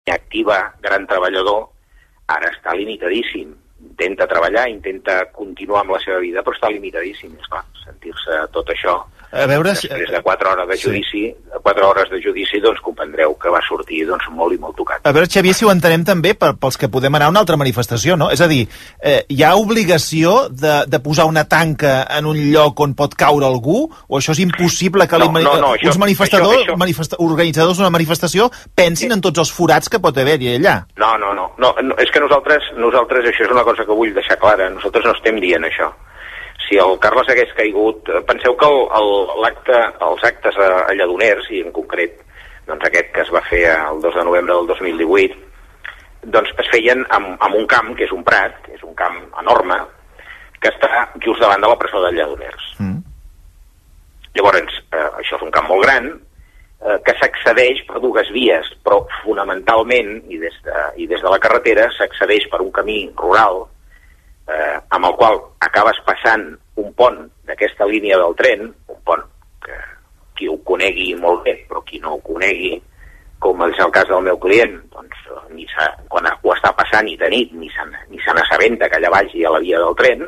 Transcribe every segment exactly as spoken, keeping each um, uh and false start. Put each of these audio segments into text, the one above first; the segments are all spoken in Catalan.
activa, gran treballador, ara està limitadíssim. Intenta treballar, intenta continuar amb la seva vida, però està limitadíssim. És clar, sentir-se tot això... A veure... Després de quatre hores de judici, sí. quatre hores de judici, doncs comprendreu que va sortir doncs, molt i molt tocat. A veure, Xavier, si ho entenem també per, pels que podem anar a una altra manifestació, no? És a dir, eh, hi ha obligació de, de posar una tanca en un lloc on pot caure algú? O això és impossible que no, no, no, això, uns manifestadors, això, això... manifesta organitzadors d'una manifestació pensin sí. en tots els forats que pot haver-hi allà? No, no, no, no, no. És que nosaltres, nosaltres, això és una cosa que vull deixar clara, nosaltres no estem dient això. Si el Carles hagués caigut... Penseu que el, el, l'acte, els actes a, a Lledoners, i en concret doncs aquest que es va fer el dos de novembre del dos mil divuit, doncs es feien en, en un camp, que és un prat, que és un camp enorme, que està just davant de la presó de Lledoners. Mm. Llavors, eh, això és un camp molt gran, eh, que s'accedeix per dues vies, però fonamentalment, i des de, i des de la carretera, s'accedeix per un camí rural, Eh, amb el qual acabes passant un pont d'aquesta línia del tren, un pont que qui ho conegui molt bé, però qui no ho conegui, com és el cas del meu client, doncs ni quan ho està passant i de nit ni se, ni se n'assabenta que allà vagi a la via del tren,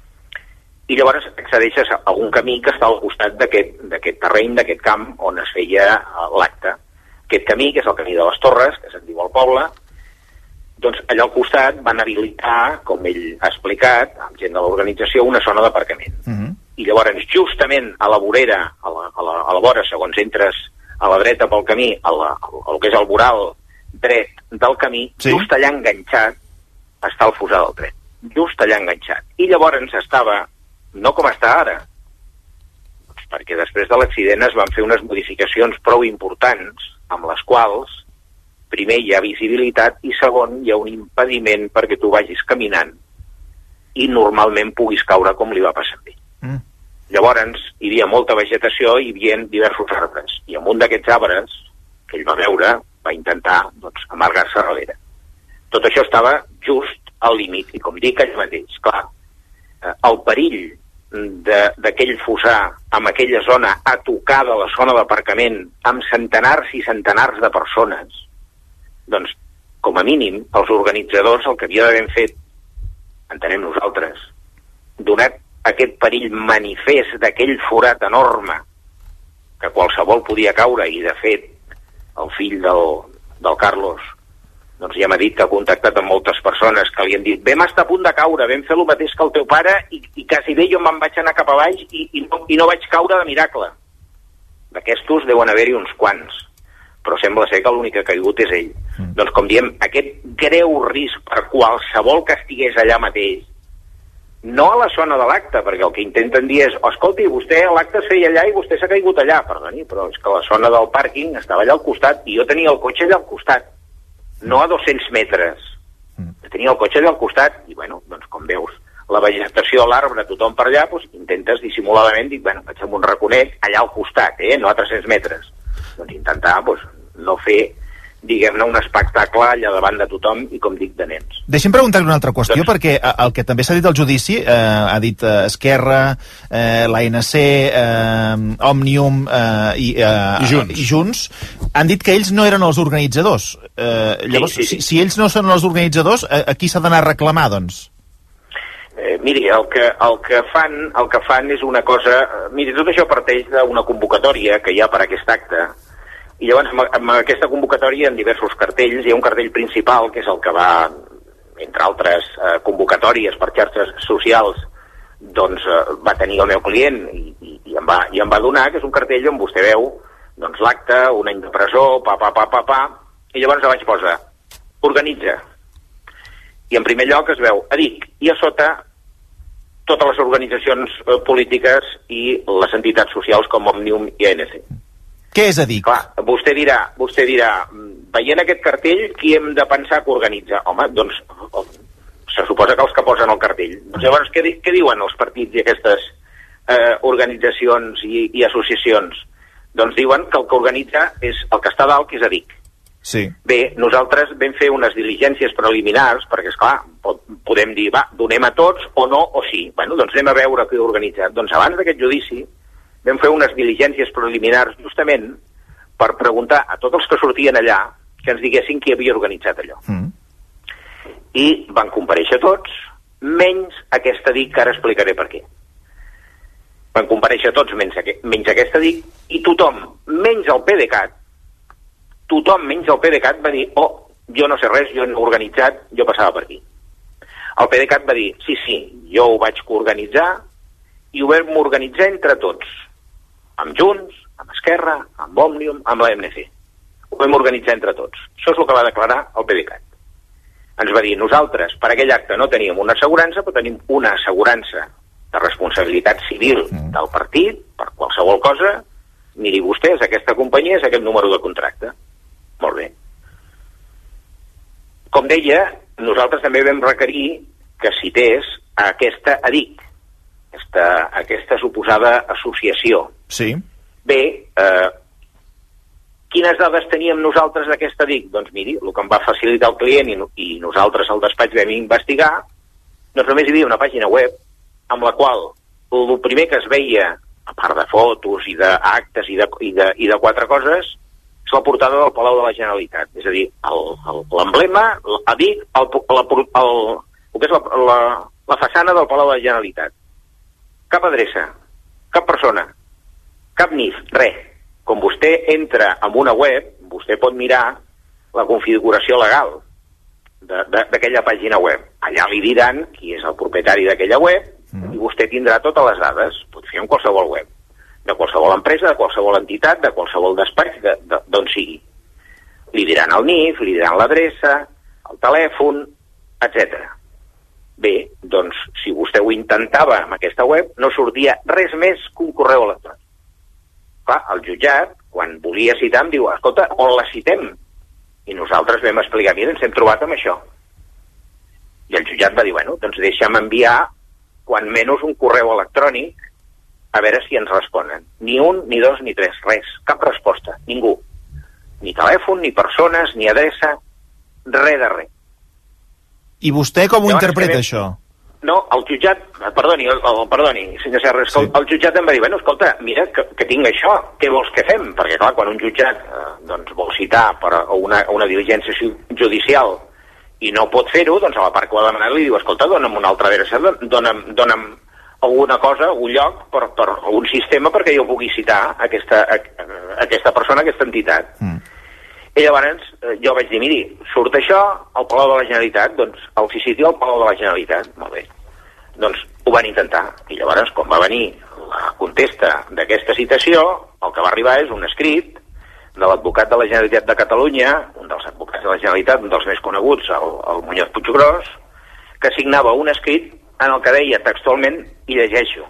i llavors accedeixes a un camí que està al costat d'aquest terreny, d'aquest camp on es feia l'acte. Aquest camí, que és el camí de les Torres, que se'n diu al poble, doncs allà al costat van habilitar, com ell ha explicat, amb gent de l'organització, una zona d'aparcament. Uh -huh. I llavors, justament a la vorera, a la, a la, a la vora, segons entres a la dreta pel camí, a la, el que és el voral dret del camí, sí. just allà enganxat està el fossar del tren. Just allà enganxat. I llavors estava, no com està ara, doncs perquè després de l'accident es van fer unes modificacions prou importants, amb les quals primer hi ha visibilitat i segon hi ha un impediment perquè tu vagis caminant i normalment puguis caure com li va passar a ell. Mm. Llavors hi havia molta vegetació i hi havia diversos arbres i en un d'aquests arbres que ell va veure va intentar doncs, amargar-se darrere. Tot això estava just al límit i com dic allà mateix, clar, eh, el perill d'aquell fossar amb aquella zona a tocar de la zona d'aparcament amb centenars i centenars de persones, doncs, com a mínim, els organitzadors el que havia d'haver fet, entenem nosaltres, donat aquest perill manifest d'aquell forat enorme que qualsevol podia caure, i de fet el fill del, del Carlos doncs ja m'ha dit que ha contactat amb moltes persones que li han dit, vam estar a punt de caure, vam fer el mateix que el teu pare i, i quasi bé jo me'n vaig anar cap a baix i, i, no, i no vaig caure de miracle. D'aquestos deuen haver-hi uns quants, però sembla ser que l'únic que ha caigut és ell. Mm. Doncs com diem, aquest greu risc per qualsevol que estigués allà mateix, no a la zona de l'acte, perquè el que intenten dir és, escolti, vostè l'acte es feia allà i vostè s'ha caigut allà, perdoni, però és que la zona del pàrquing estava allà al costat i jo tenia el cotxe allà al costat, no a dos-cents metres. Mm. Tenia el cotxe allà al costat i, bueno, doncs com veus, la vegetació, l'arbre, tothom per allà, doncs intentes dissimuladament, dic, bueno, vaig amb un raconet allà al costat, eh, no a tres-cents metres. Doncs intentar doncs, no fer, diguem-ne, un espectacle allà davant de tothom i, com dic, de nens. Deixi'm preguntar-li una altra qüestió, doncs... perquè el que també s'ha dit al judici, eh, ha dit eh, Esquerra, eh, l'A N C, eh, Òmnium eh, i, eh, I, Junts. i Junts, han dit que ells no eren els organitzadors. Eh, llavors, sí, sí, sí. Si, si ells no són els organitzadors, a, a qui s'ha d'anar a reclamar, doncs? Eh, miri, el que, el, que fan, el que fan és una cosa... Miri, tot això parteix d'una convocatòria que hi ha per aquest acte, i llavors amb, amb aquesta convocatòria en diversos cartells, hi ha un cartell principal, que és el que va, entre altres eh, convocatòries per xarxes socials, doncs eh, va tenir el meu client i, i, i, em va, i em va donar, que és un cartell on vostè veu doncs, l'acte, un any de presó, pa, pa, pa, pa, pa, i llavors vaig posar, organitza. I en primer lloc es veu a Dic, i a sota totes les organitzacions eh, polítiques i les entitats socials com Òmnium i A N C. Què és a dir? Clar, vostè dirà, vostè dirà, veient aquest cartell, qui hem de pensar que organitza? Home, doncs, se suposa que els que posen el cartell. Doncs llavors, què, què diuen els partits i aquestes eh, organitzacions i, i associacions? Doncs diuen que el que organitza és el que està dalt, que és a Dic. Sí. Bé, nosaltres vam fer unes diligències preliminars, perquè, esclar, podem dir, va, donem a tots o no, o sí. Bueno, doncs anem a veure qui organitza. Doncs abans d'aquest judici, vam fer unes diligències preliminars justament per preguntar a tots els que sortien allà que ens diguessin qui havia organitzat allò. Mm. I van comparèixer tots, menys aquesta D I C, que ara explicaré per què. Van comparèixer tots menys, menys aquesta D I C, i tothom, menys el PDeCAT, tothom menys el PDeCAT va dir, oh, jo no sé res, jo no he organitzat, jo passava per aquí. El PDeCAT va dir, sí, sí, jo ho vaig coorganitzar i ho vam organitzar entre tots, amb Junts, amb Esquerra, amb Òmnium, amb l'A M C. Ho vam organitzar entre tots. Això és el que va declarar el PDeCAT. Ens va dir, nosaltres per aquell acte no teníem una assegurança, però tenim una assegurança de responsabilitat civil del partit, per qualsevol cosa, miri vostès, aquesta companyia és aquest número de contracte. Molt bé. Com deia, nosaltres també vam requerir que cités a aquesta A D I C, aquesta, aquesta suposada associació. Sí. Bé, eh, quines dades teníem nosaltres d'aquesta A D I C? Doncs miri, el que em va facilitar el client i, i nosaltres al despatx vam investigar, doncs només hi havia una pàgina web amb la qual el primer que es veia, a part de fotos i d'actes i, de, i, de, i de quatre coses, és la portada del Palau de la Generalitat. És a dir, l'emblema, a dir, el, la, el, el que és la, la, la façana del Palau de la Generalitat. Cap adreça, cap persona, cap N I F, res. Com vostè entra en una web, vostè pot mirar la configuració legal d'aquella pàgina web. Allà li diran qui és el propietari d'aquella web mm. i vostè tindrà totes les dades. Pot fer en qualsevol web, de qualsevol empresa, de qualsevol entitat, de qualsevol despatx, d'on sigui. Li diran el N I F, li diran l'adreça, el telèfon, etcètera. Bé, doncs, si vostè ho intentava amb aquesta web, no sortia res més que un correu electrònic. Clar, el jutjat, quan volia citar, em diu, escolta, on la citem? I nosaltres vam explicar, mira, ens hem trobat amb això. I el jutjat va dir, bueno, doncs deixa'm enviar, quan menys, un correu electrònic a veure si ens responen. Ni un, ni dos, ni tres, res. Cap resposta. Ningú. Ni telèfon, ni persones, ni adreça, res de res. I vostè com ho Llavors, interpreta, ve... això? No, el jutjat... Perdoni, el, el, perdoni, senyor Serra, sí. el, el jutjat em va dir, bueno, escolta, mira, que, que tinc això, què vols que fem? Perquè, clar, quan un jutjat eh, doncs, vol citar per una, una diligència judicial i no pot fer-ho, doncs a la part que ho ha demanat li diu, escolta, dona'm una altra adreça, dona'm... dona'm alguna cosa, algun lloc, per, per algun sistema perquè jo pugui citar aquesta, a, a, aquesta persona, aquesta entitat. Mm. I llavors jo vaig dir, miri, surt això al Palau de la Generalitat, doncs el sitio al Palau de la Generalitat. Molt bé. Doncs ho van intentar. I llavors, quan va venir la contesta d'aquesta citació, el que va arribar és un escrit de l'advocat de la Generalitat de Catalunya, un dels advocats de la Generalitat, un dels més coneguts, el, el Muñoz Puiggròs, que signava un escrit en el que deia textualment, i llegeixo,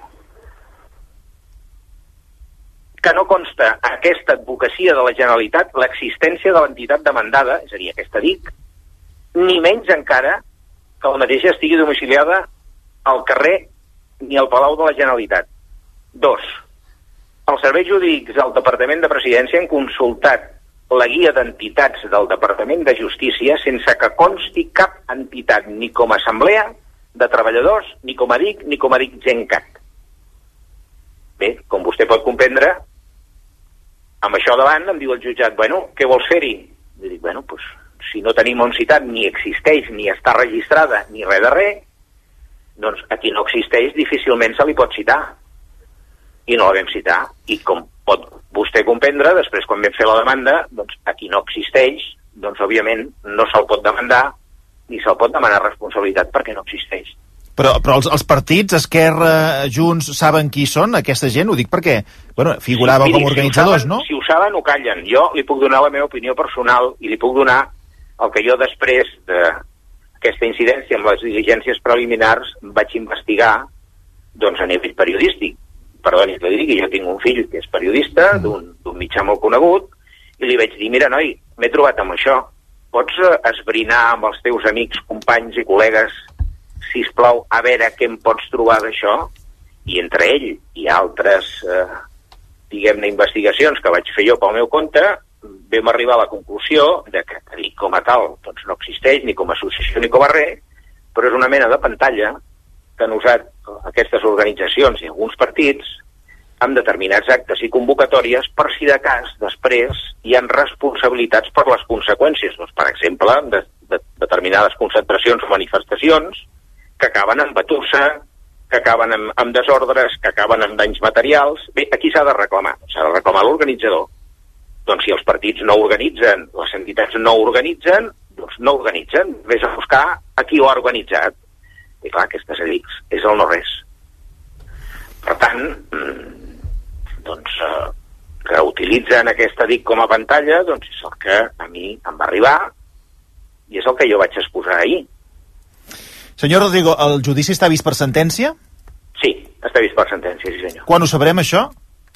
que no consta a aquesta advocacia de la Generalitat l'existència de l'entitat demandada, és a dir, aquesta D I C, ni menys encara que la mateixa estigui domiciliada al carrer ni al Palau de la Generalitat. Dos, els serveis jurídics del Departament de Presidència han consultat la guia d'entitats del Departament de Justícia sense que consti cap entitat ni com a assemblea de treballadors, ni com a D I C, ni com a D I C Gencat. Bé, com vostè pot comprendre, amb això davant em diu el jutjat, bueno, què vols fer-hi? I dic, bueno, doncs, si no tenim on citar, ni existeix, ni està registrada, ni res de res, doncs a qui no existeix difícilment se li pot citar. I no la vam citar. I com pot vostè comprendre, després quan vam fer la demanda, doncs a qui no existeix, doncs òbviament no se'l pot demandar ni se'l pot demanar responsabilitat perquè no existeix. Però, però els, els partits, Esquerra, Junts, saben qui són aquesta gent? Ho dic perquè, bueno, figurava sí, miri, com organitzadors, si saben, no? Si ho saben, ho callen. Jo li puc donar la meva opinió personal i li puc donar el que jo després d'aquesta incidència amb les diligències preliminars vaig investigar doncs a nivell periodístic. Perdoni que li digui, jo tinc un fill que és periodista d'un mitjà molt conegut i li vaig dir, mira, noi, m'he trobat amb això. Pots esbrinar amb els teus amics, companys i col·legues, sisplau, a veure què em pots trobar d'això? I entre ell i altres, eh, diguem-ne, investigacions que vaig fer jo pel meu compte, vam arribar a la conclusió de que, que com a tal doncs no existeix, ni com a associació ni com a res, però és una mena de pantalla que han usat aquestes organitzacions i alguns partits amb determinats actes i convocatòries per si de cas després hi ha responsabilitats per les conseqüències. Doncs, per exemple, de, de determinades concentracions o manifestacions que acaben amb batussa, que acaben amb, amb desordres, que acaben amb danys materials. Bé, aquí s'ha de reclamar, s'ha de reclamar l'organitzador. Doncs si els partits no organitzen, les entitats no organitzen, doncs no organitzen. Ves a buscar a qui ho ha organitzat. I clar, aquestes edics és el no res. Per tant, doncs, eh, que utilitzen aquesta dic com a pantalla, doncs és el que a mi em va arribar i és el que jo vaig exposar ahir. Senyor Rodrigo, el judici està vist per sentència? Sí, està vist per sentència, sí senyor. Quan ho sabrem, això?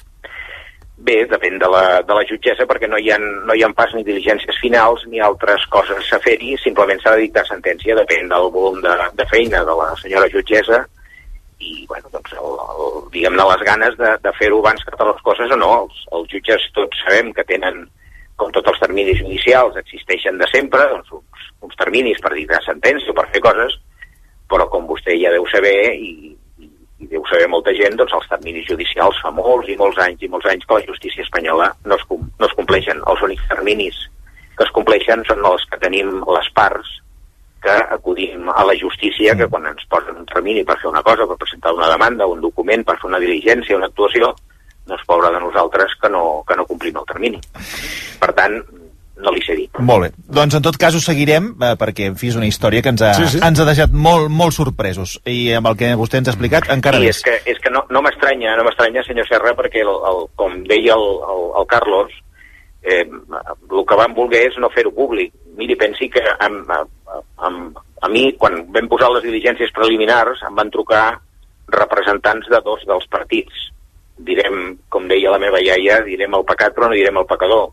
Bé, depèn de la, de la jutgessa, perquè no hi ha, no hi ha pas ni diligències finals ni altres coses a fer-hi, simplement s'ha de dictar sentència, depèn del volum de, de feina de la senyora jutgessa i, bueno, doncs, el, el, diguem-ne, les ganes de, de fer-ho abans que totes les coses o no. Els, els jutges tots sabem que tenen, com tots els terminis judicials, existeixen de sempre, doncs, uns, uns terminis per dictar sentència o per fer coses, però com vostè ja deu saber, i, i, i deu saber molta gent, doncs els terminis judicials fa molts i molts anys i molts anys que la justícia espanyola no es, no es compleixen. Els únics terminis que es compleixen són els que tenim les parts que acudim a la justícia, que quan ens posen un termini per fer una cosa, per presentar una demanda, un document, per fer una diligència, una actuació, doncs pobra de nosaltres que no, que no complim el termini. Per tant, no li sé dir. Molt bé. Doncs en tot cas ho seguirem, eh, perquè en fi, és una història que ens ha, sí, sí. ens ha deixat molt, molt sorpresos. I amb el que vostè ens ha explicat, encara I més. És que, és que no, no m'estranya, no m'estranya, senyor Serra, perquè el, el, com deia el, el, el Carlos, eh, el que van voler és no fer-ho públic. Miri, pensi que amb, amb, a mi, quan vam posar les diligències preliminars, em van trucar representants de dos dels partits. Direm, com deia la meva iaia, direm el pecat però no direm el pecador.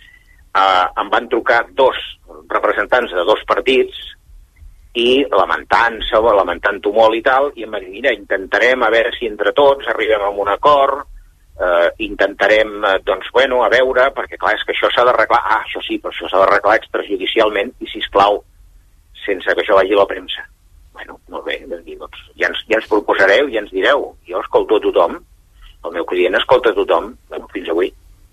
Uh, em van trucar dos representants de dos partits i lamentant-se, lamentant-ho molt i tal, i em van dir, mira, intentarem a veure si entre tots arribem a un acord, uh, intentarem, uh, doncs, bueno, a veure, perquè clar, és que això s'ha d'arreglar, ah, això sí, però això s'ha d'arreglar extrajudicialment, i sisplau, sense que això vagi a la premsa. Bueno, molt bé, doncs, ja ens, ja ens proposareu, ja ens direu. Jo escolto a tothom, el meu client escolta a tothom, bueno, fins avui.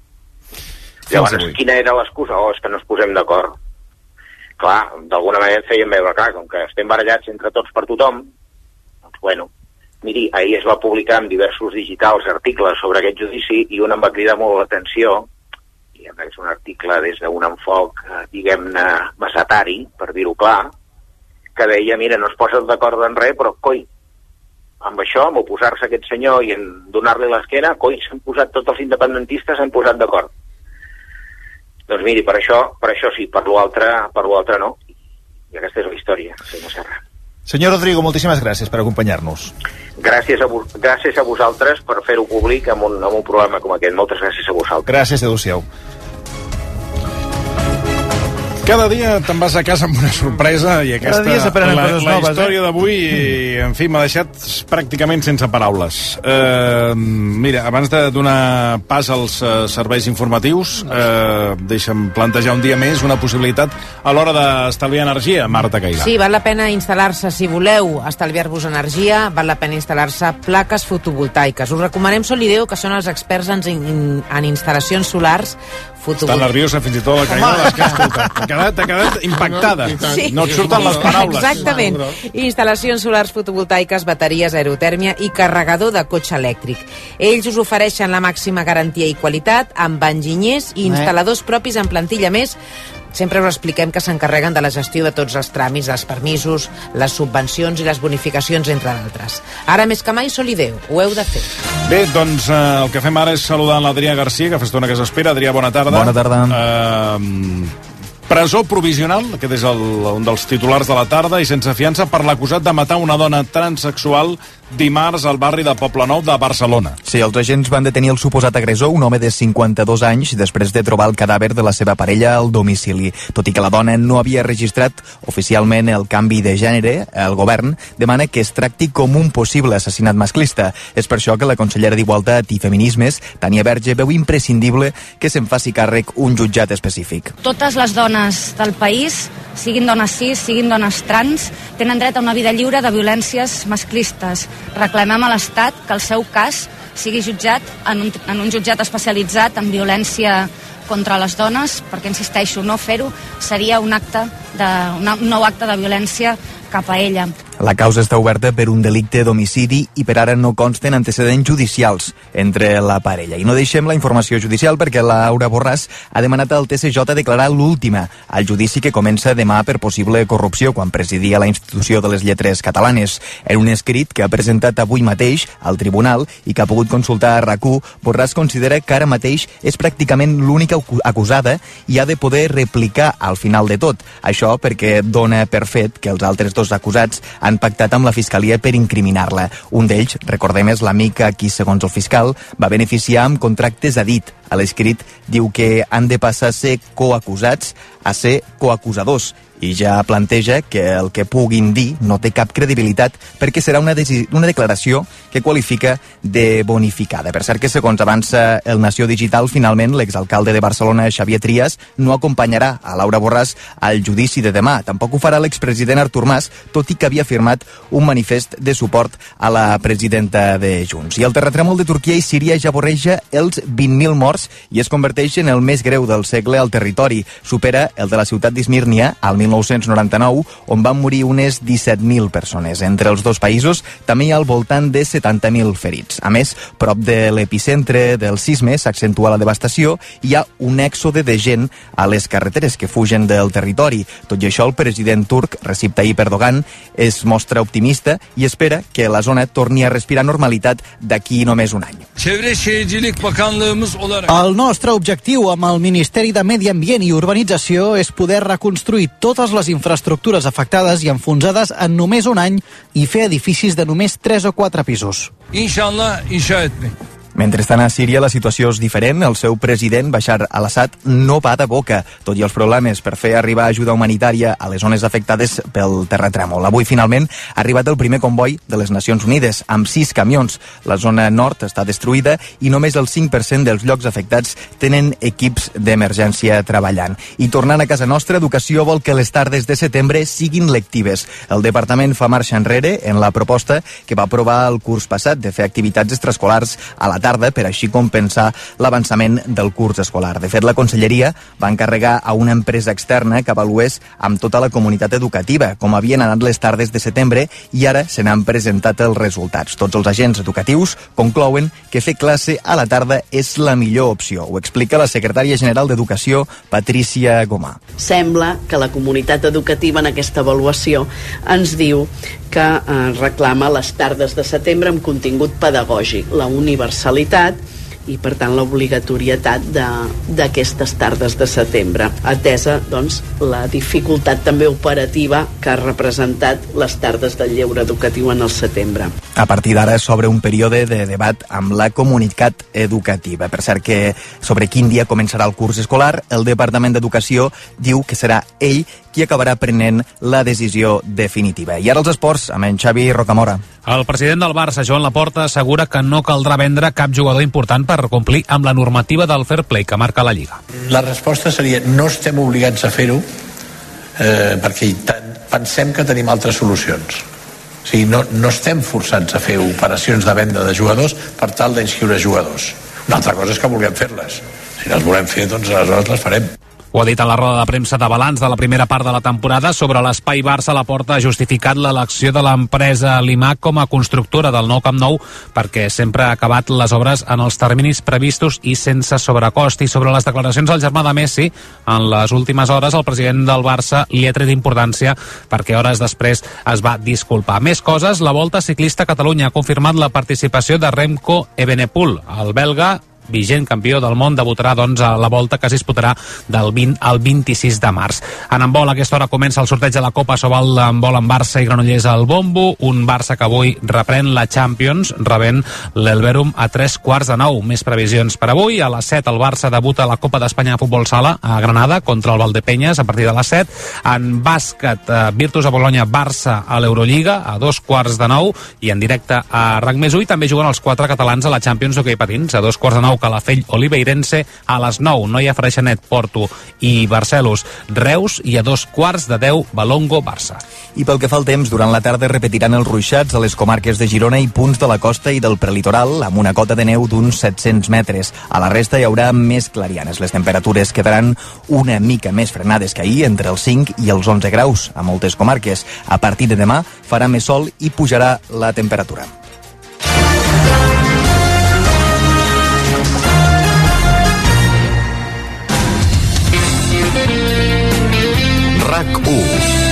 Llavors, avui. Quina era l'excusa? Oh, és que no ens posem d'acord. Clar, d'alguna manera et feien veure, clar, com que estem barallats entre tots per tothom, doncs, bueno, miri, ahir es va publicar en diversos digitals articles sobre aquest judici i un em va cridar molt l'atenció, i és un article des d'un enfoc, diguem-ne, masatari, per dir-ho clar, que deia, mira, no es posen d'acord en res, però, coi, amb això, amb oposar-se a aquest senyor i en donar-li l'esquena, coi, s'han posat tots els independentistes, s'han posat d'acord. Doncs miri, per això, per això sí, per l'altre, per l'altre no. I aquesta és la història, senyor Serra. Senyor Rodrigo, moltíssimes gràcies per acompanyar-nos. Gràcies a, vo gràcies a vosaltres per fer-ho públic amb un, amb un programa com aquest. Moltes gràcies a vosaltres. Gràcies, adéu-siau. Cada dia te'n vas a casa amb una sorpresa i aquesta, la, la noves, història eh? d'avui, en fi, m'ha deixat pràcticament sense paraules. Uh, mira, abans de donar pas als uh, serveis informatius, uh, deixa'm plantejar un dia més una possibilitat a l'hora d'estalviar energia, Marta Cairà. Sí, val la pena instal·lar-se, si voleu estalviar-vos energia, val la pena instal·lar-se plaques fotovoltaiques. Us recomanem Solideo, que són els experts en, in, en instal·lacions solars fotovoltaiques. Està nerviosa fins i tot la Cairà, que escolta. T'ha quedat, quedat impactada. Sí. No et surten les paraules. Exactament. Instal·lacions solars fotovoltaiques, bateries, aerotèrmia i carregador de cotxe elèctric. Ells us ofereixen la màxima garantia i qualitat amb enginyers i instal·ladors propis en plantilla. Més, sempre us expliquem que s'encarreguen de la gestió de tots els tràmits, els permisos, les subvencions i les bonificacions, entre d'altres. Ara més que mai, Solideo, ho heu de fer. Bé, doncs eh, el que fem ara és saludar l'Adrià Garcia, que fa estona que s'espera. Adrià, bona tarda. Bona tarda. Eh, presó provisional, aquest és el, un dels titulars de la tarda, i sense fiança per l'acusat de matar una dona transsexual dimarts al barri de Poblenou de Barcelona. Sí, els agents van detenir el suposat agressor, un home de cinquanta-dos anys, després de trobar el cadàver de la seva parella al domicili. Tot i que la dona no havia registrat oficialment el canvi de gènere, el govern demana que es tracti com un possible assassinat masclista. És per això que la consellera d'Igualtat i Feminismes, Tània Verge, veu imprescindible que se'n faci càrrec un jutjat específic. Totes les dones del país, siguin dones cis, siguin dones trans, tenen dret a una vida lliure de violències masclistes. Reclamem a l'Estat que el seu cas sigui jutjat en un, en un jutjat especialitzat en violència contra les dones, perquè, insisteixo, no fer-ho seria un acte de, una, un nou acte de violència cap a ella. La causa està oberta per un delicte d'homicidi i per ara no consten antecedents judicials entre la parella. I no deixem la informació judicial perquè Laura Borràs ha demanat al T C J declarar l'última al judici que comença demà per possible corrupció quan presidia la Institució de les Lletres Catalanes. En un escrit que ha presentat avui mateix al tribunal i que ha pogut consultar a RAC u, Borràs considera que ara mateix és pràcticament l'única acusada i ha de poder replicar al final de tot. Això perquè dona per fet que els altres dos acusats han pactat amb la Fiscalia per incriminar-la. Un d'ells, recordem, és l'amic a qui, segons el fiscal, va beneficiar amb contractes a dit. A l'escrit diu que han de passar a ser coacusats a ser coacusadors i ja planteja que el que puguin dir no té cap credibilitat perquè serà una, una declaració que qualifica de bonificada. Per cert que, segons avança el Nació Digital, finalment l'exalcalde de Barcelona, Xavier Trias, no acompanyarà a Laura Borràs al judici de demà. Tampoc ho farà l'expresident Artur Mas, tot i que havia firmat un manifest de suport a la presidenta de Junts. I el terratrèmol de Turquia i Síria ja vorreja els vint mil morts i es converteix en el més greu del segle al territori. Supera el de la ciutat d'Izmirnia, al mil nou-cents noranta-nou, on van morir unes disset mil persones. Entre els dos països també hi ha al voltant de setanta mil ferits. A més, prop de l'epicentre del sisme s'accentua la devastació i hi ha un èxode de gent a les carreteres que fugen del territori. Tot i això, el president turc, Recep Tayyip Erdogan, es mostra optimista i espera que la zona torni a respirar normalitat d'aquí només un any. El nostre objectiu amb el Ministeri de Medi Ambient i Urbanització és poder reconstruir totes les infraestructures afectades i enfonsades en només un any i fer edificis de només tres o quatre pisos. Inshallah, insha etmek. Mentrestant, a Síria la situació és diferent. El seu president, Bashar al-Assad, no va de boca, tot i els problemes per fer arribar ajuda humanitària a les zones afectades pel terratrèmol. Avui, finalment, ha arribat el primer comboi de les Nacions Unides, amb sis camions. La zona nord està destruïda i només el cinc per cent dels llocs afectats tenen equips d'emergència treballant. I tornant a casa nostra, Educació vol que les tardes de setembre siguin lectives. El departament fa marxa enrere en la proposta que va aprovar el curs passat de fer activitats extraescolars a la tarda per així compensar l'avançament del curs escolar. De fet, la Conselleria va encarregar a una empresa externa que avalués amb tota la comunitat educativa com havien anat les tardes de setembre i ara se n'han presentat els resultats. Tots els agents educatius conclouen que fer classe a la tarda és la millor opció. Ho explica la secretària general d'Educació, Patrícia Gomà. Sembla que la comunitat educativa en aquesta avaluació ens diu que eh, reclama les tardes de setembre amb contingut pedagògic, la universalitat i, per tant, l'obligatorietat d'aquestes tardes de setembre, atesa, doncs, la dificultat també operativa que ha representat les tardes del lleure educatiu en el setembre. A partir d'ara s'obre un període de debat amb la comunitat educativa. Per cert que sobre quin dia començarà el curs escolar, el Departament d'Educació diu que serà ell qui acabarà prenent la decisió definitiva. I ara els esports, amb en Xavi Rocamora. El president del Barça, Joan Laporta, assegura que no caldrà vendre cap jugador important per complir amb la normativa del fair play que marca la Lliga. La resposta seria no estem obligats a fer-ho eh, perquè pensem que tenim altres solucions. O sigui, no, no estem forçats a fer operacions de venda de jugadors per tal d'inscriure jugadors. Una altra cosa és que vulguem fer-les. Si les volem fer, doncs aleshores les farem. Ho ha dit a la roda de premsa de balanç de la primera part de la temporada. Sobre l'espai Barça, Laporta ha justificat l'elecció de l'empresa Limac com a constructora del nou Camp Nou perquè sempre ha acabat les obres en els terminis previstos i sense sobrecost. I sobre les declaracions del germà de Messi, en les últimes hores el president del Barça li ha tret importància perquè hores després es va disculpar. Més coses, la Volta Ciclista a Catalunya ha confirmat la participació de Remco Evenepoel. El belga, vigent campió del món, debutarà doncs a la Volta que es disputarà del vint al vint-i-sis de març. En handbol, a aquesta hora comença el sorteig de la Copa Sobal d'handbol amb Barça i Granollers al bombo, un Barça que avui reprèn la Champions rebent l'Elverum a tres quarts de nou. Més previsions per avui. A les set el Barça debuta a la Copa d'Espanya de Futbol Sala a Granada contra el Valdepenyes a partir de les set. En bàsquet, eh, Virtus a Bolonya, Barça a l'Eurolliga a dos quarts de nou i en directe a RAC més u. I també juguen els quatre catalans a la Champions d'hoquei patins a dos quarts de nou Calafell, Oliveirense a les nou, Noia, Freixenet, Porto i Barcelos, Reus, i a dos quarts de deu, Valongo, Barça. I pel que fa al temps, durant la tarda repetiran els ruixats a les comarques de Girona i punts de la costa i del prelitoral, amb una cota de neu d'uns set-cents metres. A la resta hi haurà més clarianes. Les temperatures quedaran una mica més frenades que ahir, entre els cinc i els onze graus a moltes comarques. A partir de demà farà més sol i pujarà la temperatura. RAC u.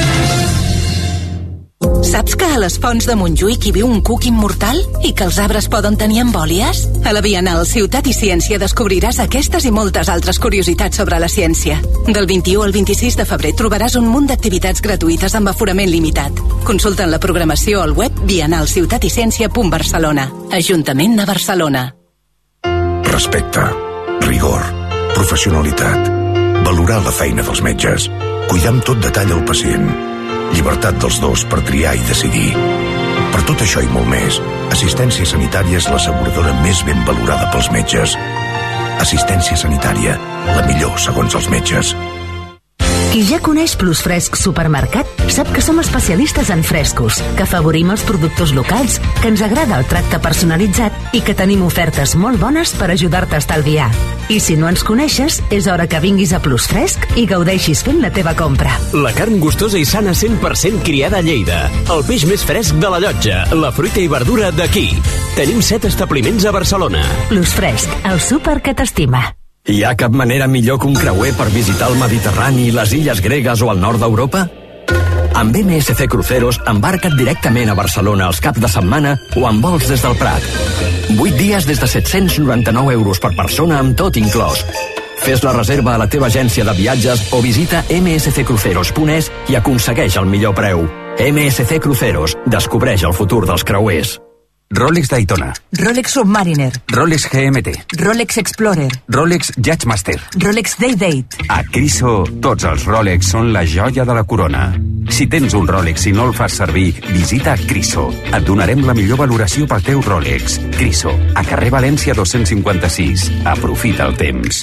Saps que a les Fonts de Montjuïc hi viu un cuc immortal i que els arbres poden tenir embòlies? A la Bienal Ciutat i Ciència descobriràs aquestes i moltes altres curiositats sobre la ciència. Del vint-i-u al vint-i-sis de febrer trobaràs un munt d'activitats gratuïtes amb aforament limitat. Consulta'n la programació al web bienal ciutat i ciència punt barcelona. Ajuntament de Barcelona. Respecte, rigor, professionalitat, valorar la feina dels metges, cuidar amb tot detall el pacient, llibertat dels dos per triar i decidir. Per tot això i molt més, Assistència Sanitària és l'asseguradora més ben valorada pels metges. Assistència Sanitària, la millor segons els metges. Qui ja coneix Plus Fresc Supermercat sap que som especialistes en frescos, que afavorim els productors locals, que ens agrada el tracte personalitzat i que tenim ofertes molt bones per ajudar-te a estalviar. I si no ens coneixes, és hora que vinguis a Plus Fresc i gaudeixis fent la teva compra. La carn gustosa i sana cent per cent criada a Lleida. El peix més fresc de la Llotja. La fruita i verdura d'aquí. Tenim set establiments a Barcelona. Plus Fresc, el súper que t'estima. Hi ha cap manera millor que un creuer per visitar el Mediterrani, les illes gregues o el nord d'Europa? Amb M S C Cruceros embarca't directament a Barcelona els caps de setmana o amb vols des del Prat. vuit dies des de set-cents noranta-nou euros per persona amb tot inclòs. Fes la reserva a la teva agència de viatges o visita eme esse ce cruceros punt es i aconsegueix el millor preu. M S C Cruceros. Descobreix el futur dels creuers. Rolex Daytona, Rolex Submariner, Rolex G M T, Rolex Explorer, Rolex Judgemaster, Rolex Day-Date. A Criso, tots els Rolex són la joia de la corona. Si tens un Rolex i no el fas servir, visita Criso. Et donarem la millor valoració pel teu Rolex. Criso, a carrer València dos-cents cinquanta-sis. Aprofita el temps.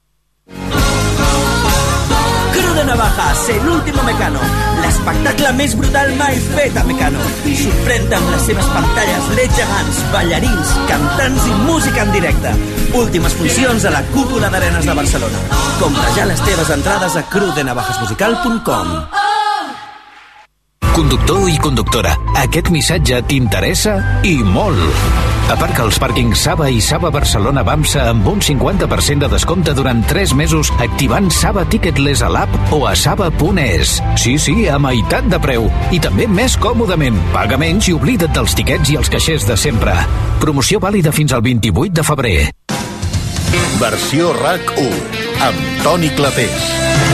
Cru de Navajas, el último Mecano. L'espectacle més brutal mai fet a Mecano. Sorprèn-te amb les seves pantalles L E D gegants, ballarins, cantants i música en directe. Últimes funcions a la Cúpula d'Arenes de Barcelona. Compra ja les teves entrades a cru de navajas musical punt com. Conductor i conductora, aquest missatge t'interessa i molt. Aparca als pàrquings Saba i Saba Barcelona Bamsa amb un cinquanta per cent de descompte durant tres mesos activant Saba Ticketless a l'app o a saba punt es. Sí, sí, a meitat de preu. I també més còmodament. Paga menys i oblida't dels tiquets i els caixers de sempre. Promoció vàlida fins al vint-i-vuit de febrer. Versió RAC u, amb Toni Clapés.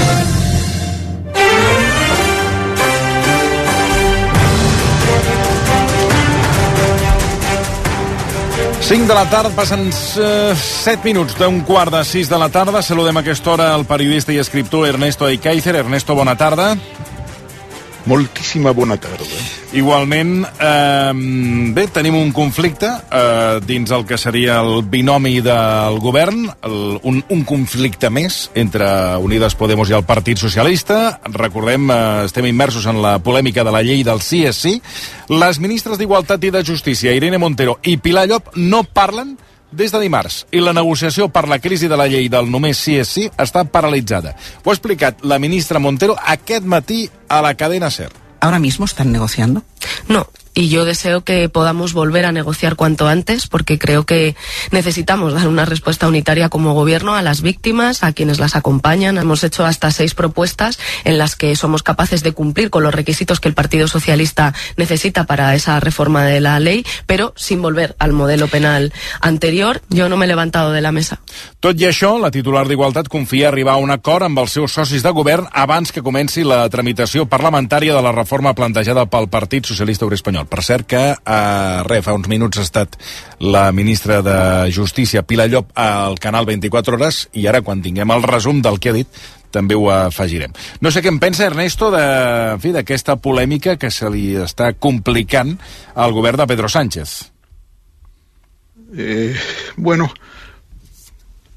cinc de la tarda, passen uh, set minuts d'un quart de sis de la tarda. Saludem a aquesta hora el periodista i escriptor Ernesto Eikaizer. Ernesto, bona tarda. Moltíssima bona tarda. Igualment, eh, bé, tenim un conflicte eh, dins el que seria el binomi del govern, el, un, un conflicte més entre Unides Podemos i el Partit Socialista. Recordem, eh, estem immersos en la polèmica de la llei del sí és sí. Les ministres d'Igualtat i de Justícia, Irene Montero i Pilar Llop, no parlen des de dimarts, i la negociació per la crisi de la llei del només sí és sí està paralitzada. Ho ha explicat la ministra Montero aquest matí a la cadena SER. ¿Ahora mismo están negociando? No, y yo deseo que podamos volver a negociar cuanto antes, porque creo que necesitamos dar una respuesta unitaria como gobierno a las víctimas, a quienes las acompañan. Hemos hecho hasta seis propuestas en las que somos capaces de cumplir con los requisitos que el Partido Socialista necesita para esa reforma de la ley, pero sin volver al modelo penal anterior. Yo no me he levantado de la mesa. Tot i això, la titular d'Igualtat confia arribar a un acord amb els seus socis de govern abans que comenci la tramitació parlamentària de la reforma plantejada pel Partit Socialista Obrer Espanyol. Per cert que, eh, res, fa uns minuts ha estat la ministra de Justícia, Pilar Llop, al canal vint-i-quatre hores, i ara, quan tinguem el resum del que ha dit, també ho afegirem. No sé què en pensa, Ernesto, de, en fi, d'aquesta polèmica que se li està complicant al govern de Pedro Sánchez. Eh, bueno,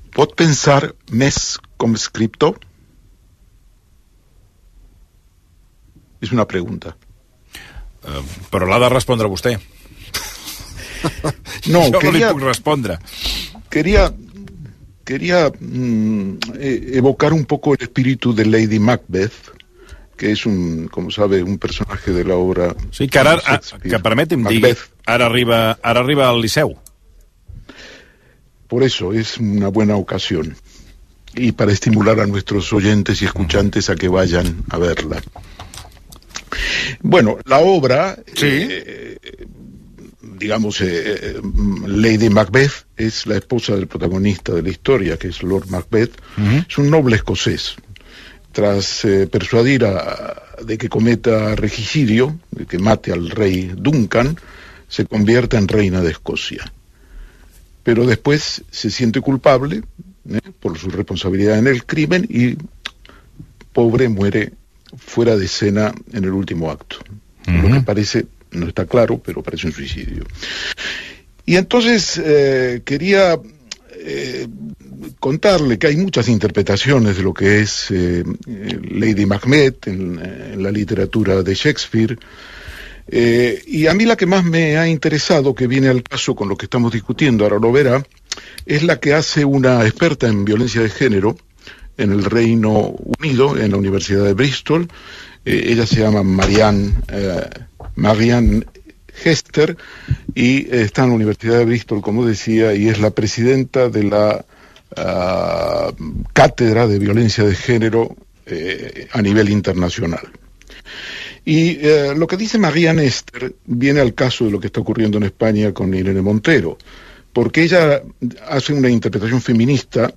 pot pensar més com escriptor? És una pregunta. Uh, però l'ha de respondre vostè. No, jo quería, no li puc respondre. Quería, quería mm, evocar un poco el espíritu de Lady Macbeth, que es un, como sabe, un personaje de la obra. Sí, que ara, a, que permeti'm dir, ara arriba, ara arriba al Liceu. Por eso es una buena ocasión. Y para estimular a nuestros oyentes y escuchantes a que vayan a verla. Bueno, la obra, ¿sí? eh, digamos, eh, Lady Macbeth es la esposa del protagonista de la historia, que es Lord Macbeth. Uh-huh. Es un noble escocés. Tras eh, persuadir a, de que cometa regicidio, de que mate al rey Duncan, se convierte en reina de Escocia. Pero después se siente culpable ¿eh? por su responsabilidad en el crimen y, pobre, muere fuera de escena en el último acto. Uh-huh. Lo que parece, no está claro, pero parece un suicidio. Y entonces eh, quería eh, contarle que hay muchas interpretaciones de lo que es eh, Lady Macbeth en, en la literatura de Shakespeare. Eh, y a mí la que más me ha interesado, que viene al caso con lo que estamos discutiendo, ahora lo verá, es la que hace una experta en violencia de género en el Reino Unido, en la Universidad de Bristol. Eh, ella se llama Marianne, eh, Marianne Hester y eh, está en la Universidad de Bristol, como decía, y es la presidenta de la uh, Cátedra de Violencia de Género eh, a nivel internacional. Y eh, lo que dice Marianne Hester viene al caso de lo que está ocurriendo en España con Irene Montero, porque ella hace una interpretación feminista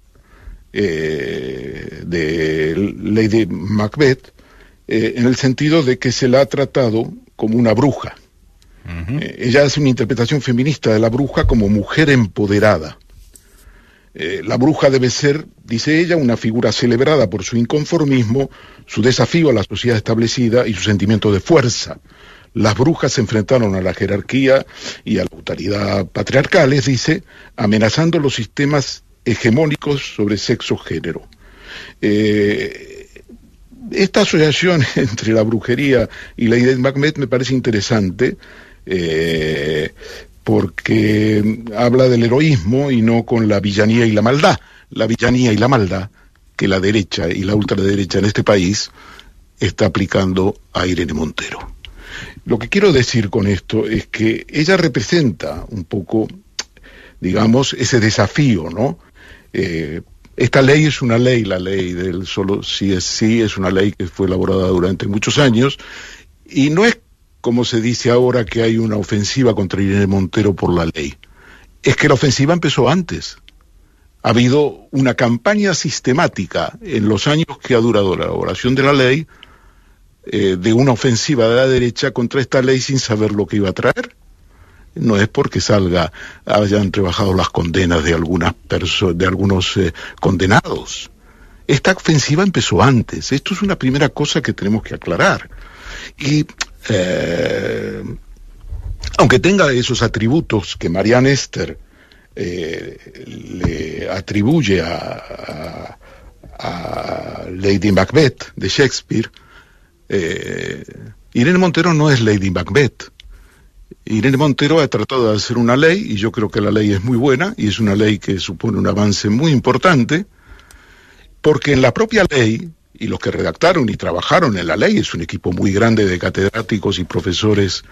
eh, de Lady Macbeth eh, en el sentido de que se la ha tratado como una bruja. Uh-huh. Eh, ella hace una interpretación feminista de la bruja como mujer empoderada. Eh, la bruja debe ser, dice ella, una figura celebrada por su inconformismo, su desafío a la sociedad establecida y su sentimiento de fuerza. Las brujas se enfrentaron a la jerarquía y a la autoridad patriarcales, dice, amenazando los sistemas hegemónicos sobre sexo-género. Eh, esta asociación entre la brujería y Lady Macbeth me parece interesante, eh, porque habla del heroísmo y no con la villanía y la maldad. La villanía y la maldad que la derecha y la ultraderecha en este país está aplicando a Irene Montero. Lo que quiero decir con esto es que ella representa un poco, digamos, ese desafío, ¿no? Eh, esta ley es una ley, la ley del solo sí es sí, es una ley que fue elaborada durante muchos años, y no es como se dice ahora que hay una ofensiva contra Irene Montero por la ley. Es que la ofensiva empezó antes. Ha habido una campaña sistemática en los años que ha durado la elaboración de la ley, eh, de una ofensiva de la derecha contra esta ley sin saber lo que iba a traer. No es porque salga, hayan rebajado las condenas de algunas perso- de algunos eh, condenados. Esta ofensiva empezó antes. Esto es una primera cosa que tenemos que aclarar. Y Eh, aunque tenga esos atributos que Marianne Hester eh, le atribuye a, a, a Lady Macbeth de Shakespeare, eh, Irene Montero no es Lady Macbeth. Irene Montero ha tratado de hacer una ley, y yo creo que la ley es muy buena, y es una ley que supone un avance muy importante, porque en la propia ley, y los que redactaron y trabajaron en la ley, es un equipo muy grande de catedráticos y profesores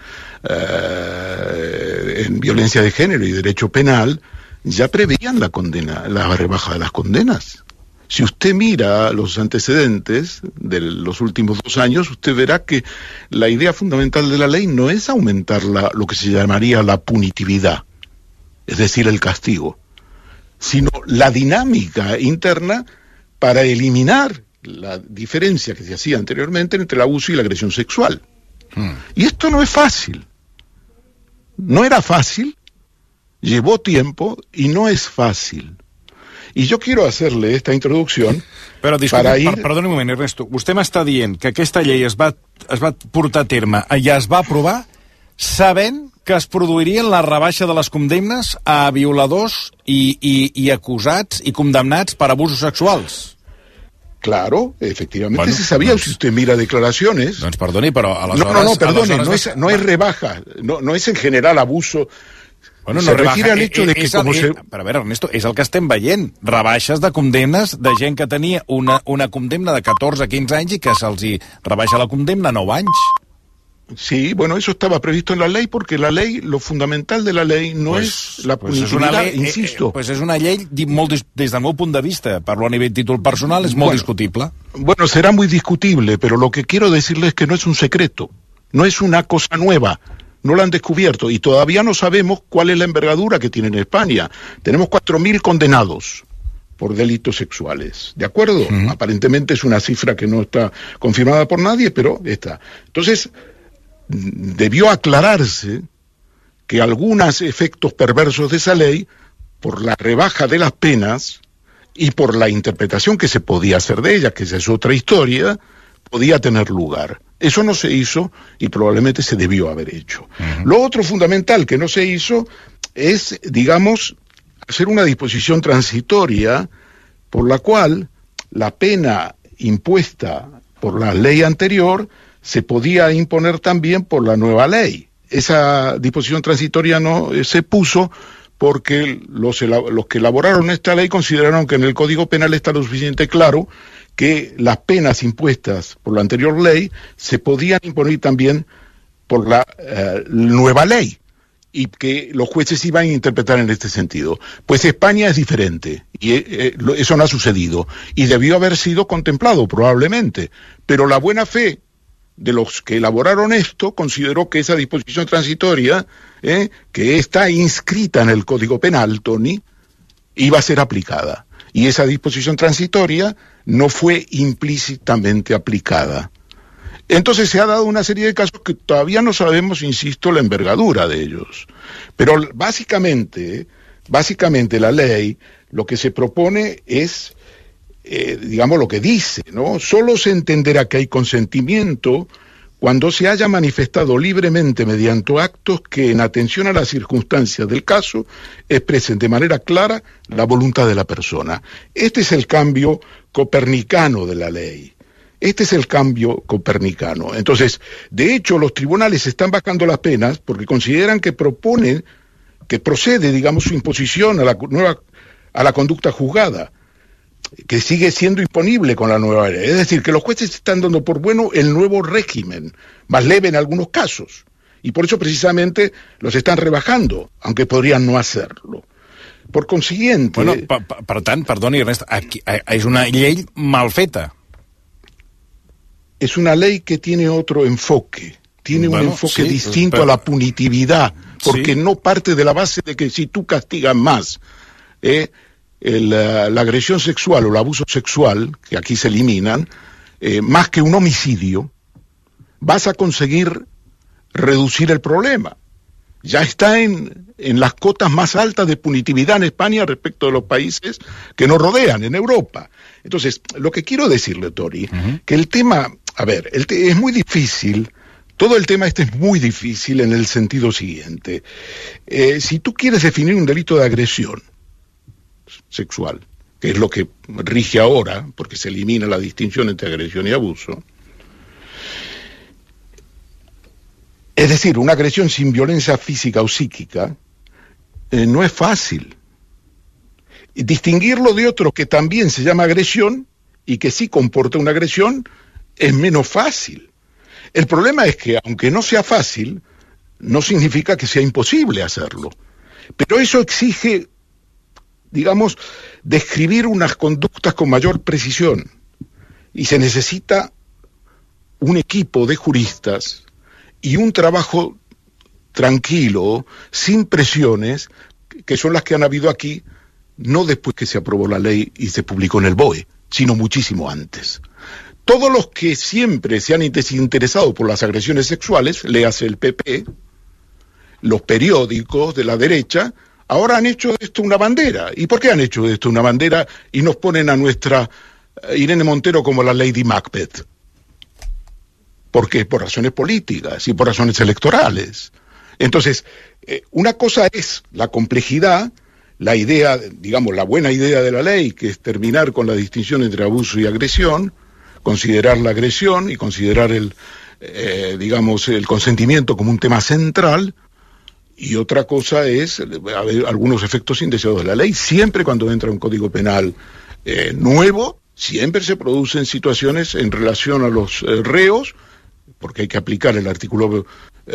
eh, en violencia de género y derecho penal, ya preveían la condena, la rebaja de las condenas. Si usted mira los antecedentes de los últimos dos años, usted verá que la idea fundamental de la ley no es aumentar la, lo que se llamaría la punitividad, es decir, el castigo, sino la dinámica interna para eliminar la diferencia que se hacía anteriormente entre el abuso y la agresión sexual. Hmm. Y esto no es fácil. No era fácil, llevó tiempo y no es fácil. I jo quiero hacerle esta introducció Però, disculpa, ir... per, perdoni un moment, Ernesto. Vostè m'està dient que aquesta llei es va, es va portar a terme, ja es va aprovar sabent que es produirien la rebaixa de les condemnes a violadors i, i, i acusats i condemnats per abusos sexuals. Claro, efectivamente bueno, se sabía, doncs, si usted mira declaraciones... Doncs perdoni, però aleshores... No, no, no, perdone, aleshores... no, es, no es rebaja, no, no es en general abuso... Bueno, no se rebaja, refiere al hecho de que és, como és, se... Però a veure, Ernesto, és el que estem veient. Rebaixes de condemnes de gent que tenia una, una condemna de catorze a quinze anys i que se'ls hi rebaixa la condemna a nou anys. Sí, bueno, eso estaba previsto en la ley porque la ley, lo fundamental de la ley no pues, es la pues punitividad, és una ley, insisto. Eh, pues és una llei, molt, des del meu punt de vista, parlo a nivell títol personal, és molt bueno, discutible. Bueno, será muy discutible, pero lo que quiero decirles es que no es un secreto, no es una cosa nueva, no la han descubierto y todavía no sabemos cuál es la envergadura que tiene en España. Tenemos cuatro mil condenados por delitos sexuales, ¿de acuerdo? Uh-huh. Aparentemente es una cifra que no está confirmada por nadie, pero está. Entonces, debió aclararse que algunos efectos perversos de esa ley, por la rebaja de las penas y por la interpretación que se podía hacer de ella, que esa es otra historia, podía tener lugar. Eso no se hizo y probablemente se debió haber hecho. Uh-huh. Lo otro fundamental que no se hizo es, digamos, hacer una disposición transitoria por la cual la pena impuesta por la ley anterior se podía imponer también por la nueva ley. Esa disposición transitoria no eh, se puso porque los, los que elaboraron esta ley consideraron que en el Código Penal está lo suficiente claro que las penas impuestas por la anterior ley se podían imponer también por la eh, nueva ley y que los jueces iban a interpretar en este sentido. Pues España es diferente y eh, eso no ha sucedido y debió haber sido contemplado probablemente, pero la buena fe de los que elaboraron esto consideró que esa disposición transitoria, eh, que está inscrita en el Código Penal, Tony, iba a ser aplicada. Y esa disposición transitoria no fue implícitamente aplicada. Entonces se ha dado una serie de casos que todavía no sabemos, insisto, la envergadura de ellos. Pero básicamente, básicamente la ley lo que se propone es... Eh, digamos lo que dice, ¿no? Solo se entenderá que hay consentimiento cuando se haya manifestado libremente mediante actos que, en atención a las circunstancias del caso, expresen de manera clara la voluntad de la persona. Este es el cambio copernicano de la ley. Este es el cambio copernicano. Entonces, de hecho, los tribunales están bajando las penas porque consideran que proponen, que procede, digamos, su imposición a la nueva, a la conducta juzgada, que sigue siendo imponible con la nueva ley. Es decir, que los jueces están dando por bueno el nuevo régimen, más leve en algunos casos, y por eso precisamente los están rebajando, aunque podrían no hacerlo. Por consiguiente... Bueno, per, per tant, perdoni, Ernest, aquí, és una llei mal feta. Es una ley que tiene otro enfoque, tiene bueno, un enfoque sí, distinto pero... a la punitividad, porque sí. no parte de la base de que si tú castigas más... Eh, El, la, la agresión sexual o el abuso sexual, que aquí se eliminan, eh, más que un homicidio, vas a conseguir reducir el problema. Ya está en, en las cotas más altas de punitividad en España respecto de los países que nos rodean, en Europa. Entonces, lo que quiero decirle, Tori, uh-huh. que el tema, a ver, el te, es muy difícil, todo el tema este es muy difícil en el sentido siguiente. Eh, si tú quieres definir un delito de agresión sexual, que es lo que rige ahora, porque se elimina la distinción entre agresión y abuso. Es decir, una agresión sin violencia física o psíquica eh, no es fácil. Y distinguirlo de otro que también se llama agresión y que sí comporta una agresión es menos fácil. El problema es que, aunque no sea fácil, no significa que sea imposible hacerlo. Pero eso exige, digamos, describir unas conductas con mayor precisión. Y se necesita un equipo de juristas y un trabajo tranquilo, sin presiones, que son las que han habido aquí, no después que se aprobó la ley y se publicó en el B O E, sino muchísimo antes. Todos los que siempre se han desinteresado por las agresiones sexuales, léase el P P, los periódicos de la derecha, ahora han hecho de esto una bandera. ¿Y por qué han hecho de esto una bandera y nos ponen a nuestra Irene Montero como la Lady Macbeth? ¿Por qué? Por razones políticas y por razones electorales. Entonces, eh, una cosa es la complejidad, la idea, digamos, la buena idea de la ley, que es terminar con la distinción entre abuso y agresión, considerar la agresión y considerar el, eh, digamos, el consentimiento como un tema central, y otra cosa es haber algunos efectos indeseados de la ley. Siempre cuando entra un código penal eh, nuevo, siempre se producen situaciones en relación a los eh, reos, porque hay que aplicar el artículo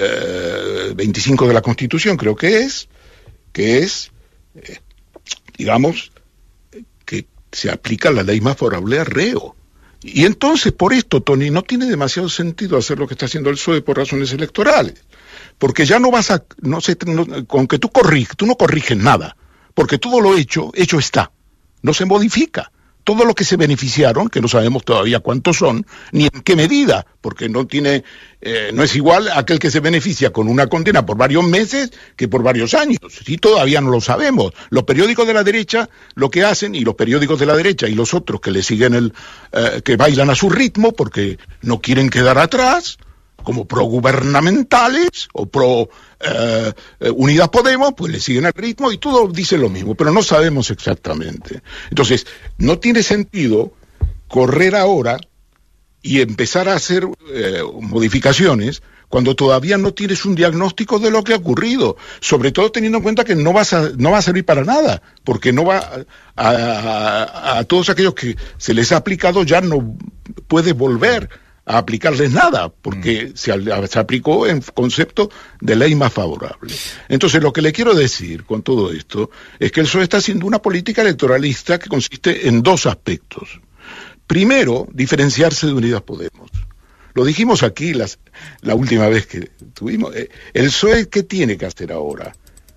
eh, veinticinco de la Constitución, creo que es, que es, eh, digamos, que se aplica la ley más favorable al reo. Y entonces, por esto, Tony, no tiene demasiado sentido hacer lo que está haciendo el P S O E por razones electorales, porque ya no vas a, no sé, no, con que tú corriges, tú no corriges nada, porque todo lo hecho, hecho está, no se modifica. Todo lo que se beneficiaron, que no sabemos todavía cuántos son, ni en qué medida, porque no tiene, eh, no es igual aquel que se beneficia con una condena por varios meses que por varios años. Sí, todavía no lo sabemos. Los periódicos de la derecha lo que hacen, y los periódicos de la derecha y los otros que le siguen el, eh, que bailan a su ritmo porque no quieren quedar atrás, como pro-gubernamentales o pro eh, eh, Unidas Podemos, pues le siguen el ritmo y todo dice lo mismo, pero no sabemos exactamente. Entonces, no tiene sentido correr ahora y empezar a hacer eh, modificaciones cuando todavía no tienes un diagnóstico de lo que ha ocurrido, sobre todo teniendo en cuenta que no, vas a, no va a servir para nada, porque no va a, a, a todos aquellos que se les ha aplicado ya no puede volver a aplicarles nada, porque mm. se, se aplicó en concepto de ley más favorable. Entonces, lo que le quiero decir con todo esto es que el P S O E está haciendo una política electoralista que consiste en dos aspectos. Primero, diferenciarse de Unidas Podemos. Lo dijimos aquí las, la última vez que tuvimos. El P S O E, ¿qué tiene que hacer ahora?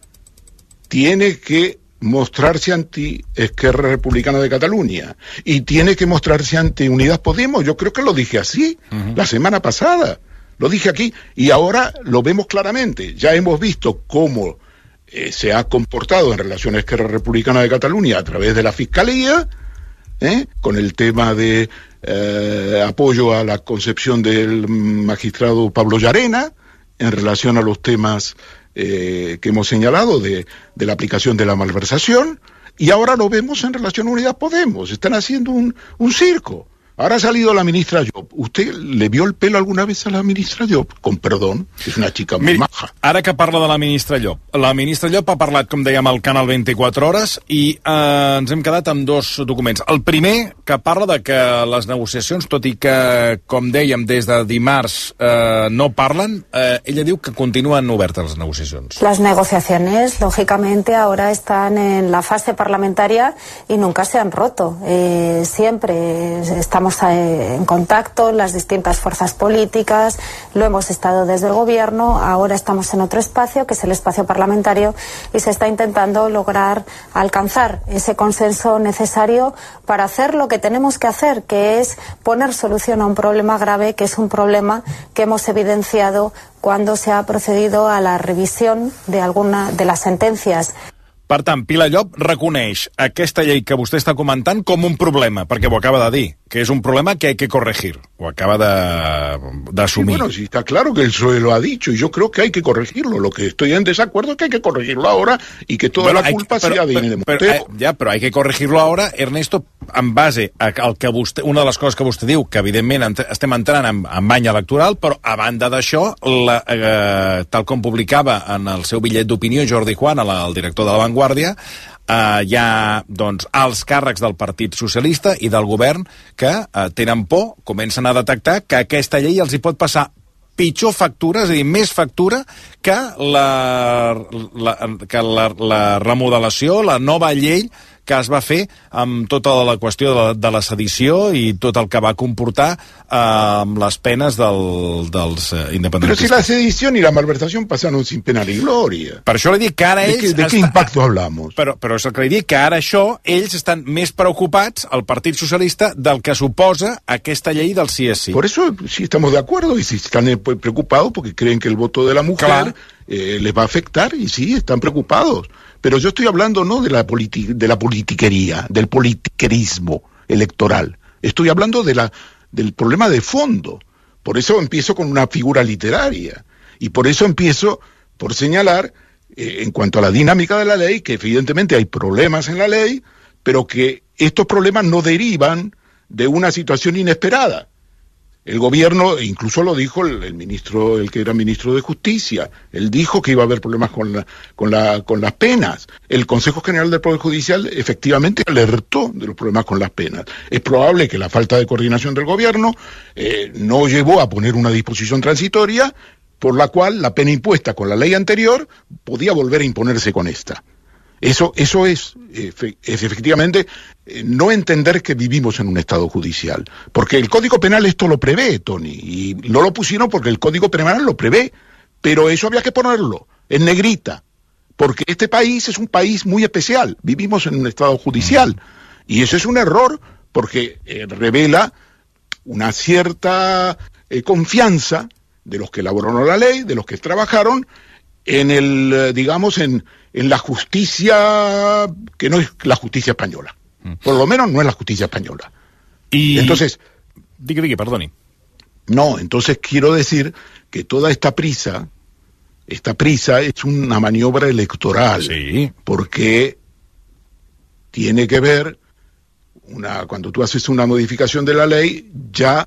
Tiene que mostrarse anti Esquerra Republicana de Cataluña y tiene que mostrarse ante Unidas Podemos. Yo creo que lo dije así uh-huh. la semana pasada, lo dije aquí y ahora lo vemos claramente. Ya hemos visto cómo eh, se ha comportado en relación a Esquerra Republicana de Cataluña a través de la Fiscalía, ¿eh? con el tema de eh, apoyo a la concepción del magistrado Pablo Llarena en relación a los temas Eh, que hemos señalado de, de la aplicación de la malversación, y ahora lo vemos en relación a Unidas Podemos. Están haciendo un, un circo. Ahora ha salido la ministra Llop. ¿Usted le vio el pelo alguna vez a la ministra Llop? Con perdón, és una xica molt maja. Ara que parla de la ministra Llop. La ministra Llop ha parlat, com dèiem, al canal vint-i-quatre hores i eh, ens hem quedat amb dos documents. El primer, que parla de que les negociacions, tot i que, com dèiem, des de dimarts eh, no parlen, eh, ella diu que continuen obertes les negociacions. Las negociaciones, lógicamente, ahora están en la fase parlamentaria y nunca se han roto. Eh, siempre estamos en contacto, las distintas fuerzas políticas, lo hemos estado desde el gobierno, ahora estamos en otro espacio, que es el espacio parlamentario, y se está intentando lograr alcanzar ese consenso necesario para hacer lo que tenemos que hacer, que es poner solución a un problema grave, que es un problema que hemos evidenciado cuando se ha procedido a la revisión de alguna de las sentencias. Per tant, Pilar Llop reconeix aquesta llei que vostè està comentant com un problema, perquè ho acaba de dir, que es un problema que hay que corregir. Lo acaba de, de asumir. Sí, bueno, sí, está claro que el P S O E lo ha dicho y yo creo que hay que corregirlo. Lo que estoy en desacuerdo es que hay que corregirlo ahora y que toda bueno, la culpa que, sea de Irene Montero. Eh, ja, però hay que corregirlo ahora, Ernesto, en base al que vostè, una de les coses que vostè diu, que evidentment ent estem entrant en, en bany electoral, però a banda d'això, eh, tal com publicava en el seu bitllet d'opinió Jordi Juan, el, el director de La Vanguardia, Uh, hi ha doncs, els càrrecs del Partit Socialista i del govern que uh, tenen por, comencen a detectar que aquesta llei els hi pot passar pitjor factura, és a dir, més factura que la, la, que la, la remodelació, la nova llei que es va fer amb tota la qüestió de la, de la sedició i tot el que va comportar eh, amb les penes del, dels eh, independentistes. Però si la sedició i la malversació passaron sin pena ni gloria. Per això li dic que ara ells... ¿De, qué, de qué impacto hablamos? Però, però és el que li dic, que ara això, ells estan més preocupats, el Partit Socialista, del que suposa aquesta llei del sí és sí. Por eso sí estamos de acuerdo, y si están preocupados porque creen que el voto de la mujer eh, les va a afectar, y sí, están preocupados. Pero yo estoy hablando no de la, politi de la politiquería, del politiquerismo electoral. Estoy hablando de la, del problema de fondo. Por eso empiezo con una figura literaria. Y por eso empiezo por señalar, eh, en cuanto a la dinámica de la ley, que evidentemente hay problemas en la ley, pero que estos problemas no derivan de una situación inesperada. El gobierno, incluso lo dijo el, el ministro, el que era ministro de Justicia, él dijo que iba a haber problemas con, la, con, la, con las penas. El Consejo General del Poder Judicial efectivamente alertó de los problemas con las penas. Es probable que la falta de coordinación del gobierno eh, no llevó a poner una disposición transitoria por la cual la pena impuesta con la ley anterior podía volver a imponerse con esta. Eso, eso es, es efectivamente eh, no entender que vivimos en un Estado judicial. Porque el Código Penal esto lo prevé, Tony, y no lo pusieron porque el Código Penal lo prevé, pero eso había que ponerlo en negrita, porque este país es un país muy especial, vivimos en un Estado judicial, y eso es un error porque eh, revela una cierta eh, confianza de los que elaboraron la ley, de los que trabajaron, en el, eh, digamos, en... en la justicia que no es la justicia española. Por lo menos no es la justicia española. Y entonces, diga, diga, perdone. No, entonces quiero decir que toda esta prisa, esta prisa es una maniobra electoral, sí, porque tiene que ver una cuando tú haces una modificación de la ley, ya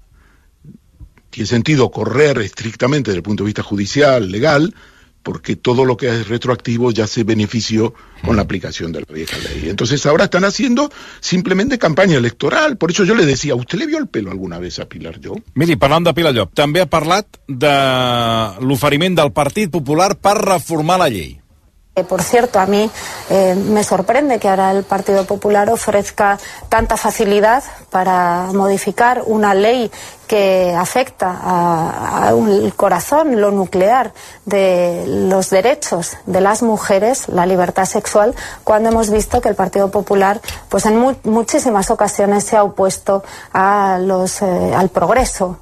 tiene sentido correr estrictamente desde el punto de vista judicial, legal, porque todo lo que es retroactivo ya se benefició con la aplicación de la vieja ley. Entonces ahora están haciendo simplemente campanya electoral. Por eso yo le decía, ¿usted le vio el pelo alguna vez a Pilar Llop? Miri, parlant de Pilar Llop, també ha parlat de l'oferiment del Partit Popular per reformar la llei. Por cierto, a mí eh, me sorprende que ahora el Partido Popular ofrezca tanta facilidad para modificar una ley que afecta al corazón, lo nuclear de los derechos de las mujeres, la libertad sexual, cuando hemos visto que el Partido Popular, pues en mu muchísimas ocasiones se ha opuesto a los, eh, al progreso.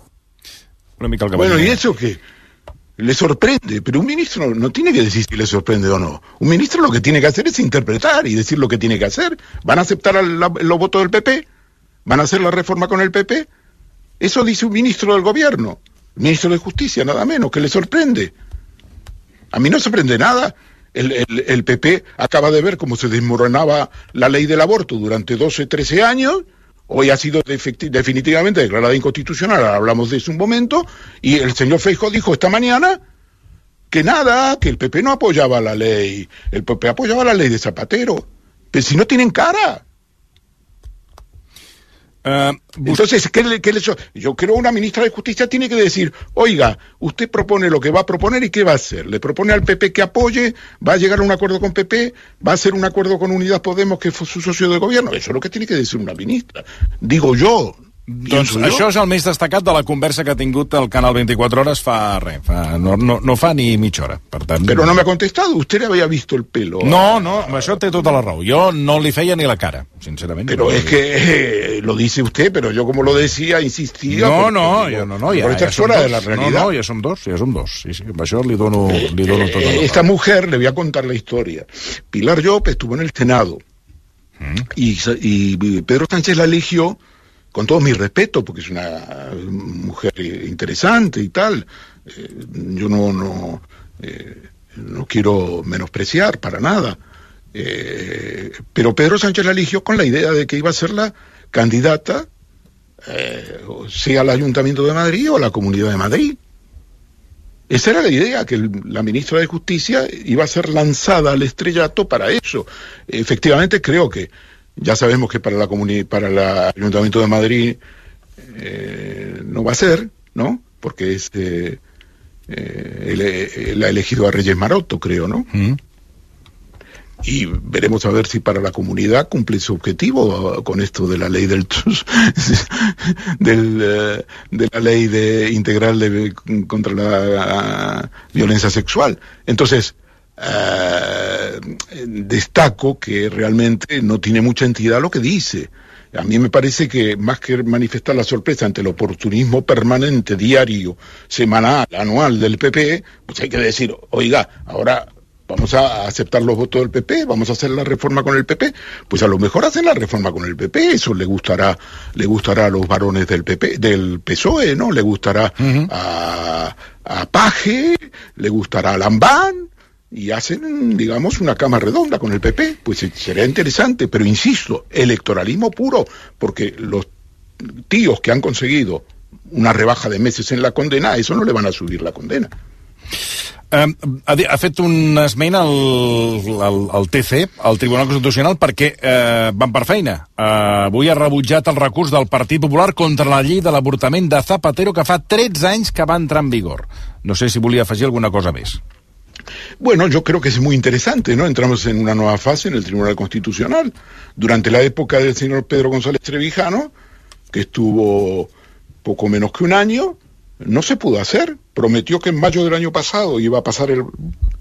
Bueno, ¿y eso qué? Le sorprende, pero un ministro no, no tiene que decir si le sorprende o no. Un ministro lo que tiene que hacer es interpretar y decir lo que tiene que hacer. ¿Van a aceptar la, los votos del P P? ¿Van a hacer la reforma con el P P? Eso dice un ministro del gobierno, ministro de Justicia, nada menos, que le sorprende. A mí no sorprende nada. El, el, el P P acaba de ver cómo se desmoronaba la ley del aborto durante doce, trece años. Hoy ha sido definitivamente declarada inconstitucional, hablamos de eso un momento, y el señor Feijóo dijo esta mañana que nada, que el P P no apoyaba la ley, el P P apoyaba la ley de Zapatero, pero si no tienen cara. Uh, Entonces, ¿qué le, qué le, yo creo que una ministra de Justicia tiene que decir, oiga, usted propone lo que va a proponer y ¿qué va a hacer? ¿Le propone al P P que apoye? ¿Va a llegar a un acuerdo con P P? ¿Va a hacer un acuerdo con Unidas Podemos, que fue su socio de gobierno? Eso es lo que tiene que decir una ministra. Digo yo. Doncs això és el més destacat de la conversa que ha tingut el Canal veinticuatro Hores fa res, fa, no, no, no fa ni mitja hora. Per tant... Però no me ha contestado, usted le había visto el pelo. No, no, això té tota la raó. Jo no li feia ni la cara, sincerament. Pero no, es que eh, lo dice usted, pero yo como lo decía, insistía... No, porque, no, digo, jo no, no, ja, ja, ja fuera de la realidad. No, no, ja som dos, ja som dos. Sí, sí, amb això li dono, li dono tota la raó. Esta mujer, le voy a contar la historia. Pilar Llop estuvo en el Senado mm. y, y Pedro Sánchez la eligió, con todo mi respeto, porque es una mujer interesante y tal, eh, yo no no, eh, no quiero menospreciar para nada, eh, pero Pedro Sánchez la eligió con la idea de que iba a ser la candidata, eh, sea al Ayuntamiento de Madrid o a la Comunidad de Madrid. Esa era la idea, que el, la ministra de Justicia iba a ser lanzada al estrellato para eso. Efectivamente, creo que ya sabemos que para la comunidad, para el Ayuntamiento de Madrid eh, no va a ser, ¿no? Porque es eh, eh, él, él ha elegido a Reyes Maroto, creo, ¿no? Mm. Y veremos a ver si para la comunidad cumple su objetivo con esto de la ley del, del de la ley de integral de, contra la violencia sexual. Entonces, Uh, destaco que realmente no tiene mucha entidad lo que dice. A mí me parece que más que manifestar la sorpresa ante el oportunismo permanente, diario, semanal, anual del P P, pues hay que decir, oiga, ahora vamos a aceptar los votos del P P, vamos a hacer la reforma con el P P, pues a lo mejor hacen la reforma con el P P, eso le gustará, le gustará a los varones del P P, del P S O E, ¿no? Le gustará uh-huh. a, a Paje, le gustará a Lambán, y hacen, digamos, una cama redonda con el P P. Pues sería interesante, pero insisto, electoralismo puro, porque los tíos que han conseguido una rebaja de meses en la condena, a eso no le van a subir la condena. Um, ha, ha fet un esment al, al, al T C, al Tribunal Constitucional, perquè uh, van per feina. Uh, avui ha rebutjat el recurs del Partit Popular contra la llei de l'avortament de Zapatero, que fa tretze anys que va entrar en vigor. No sé si volia afegir alguna cosa més. Bueno, yo creo que es muy interesante, ¿no? Entramos en una nueva fase en el Tribunal Constitucional. Durante la época del señor Pedro González Trevijano, que estuvo poco menos que un año, no se pudo hacer. Prometió que en mayo del año pasado iba a pasar el...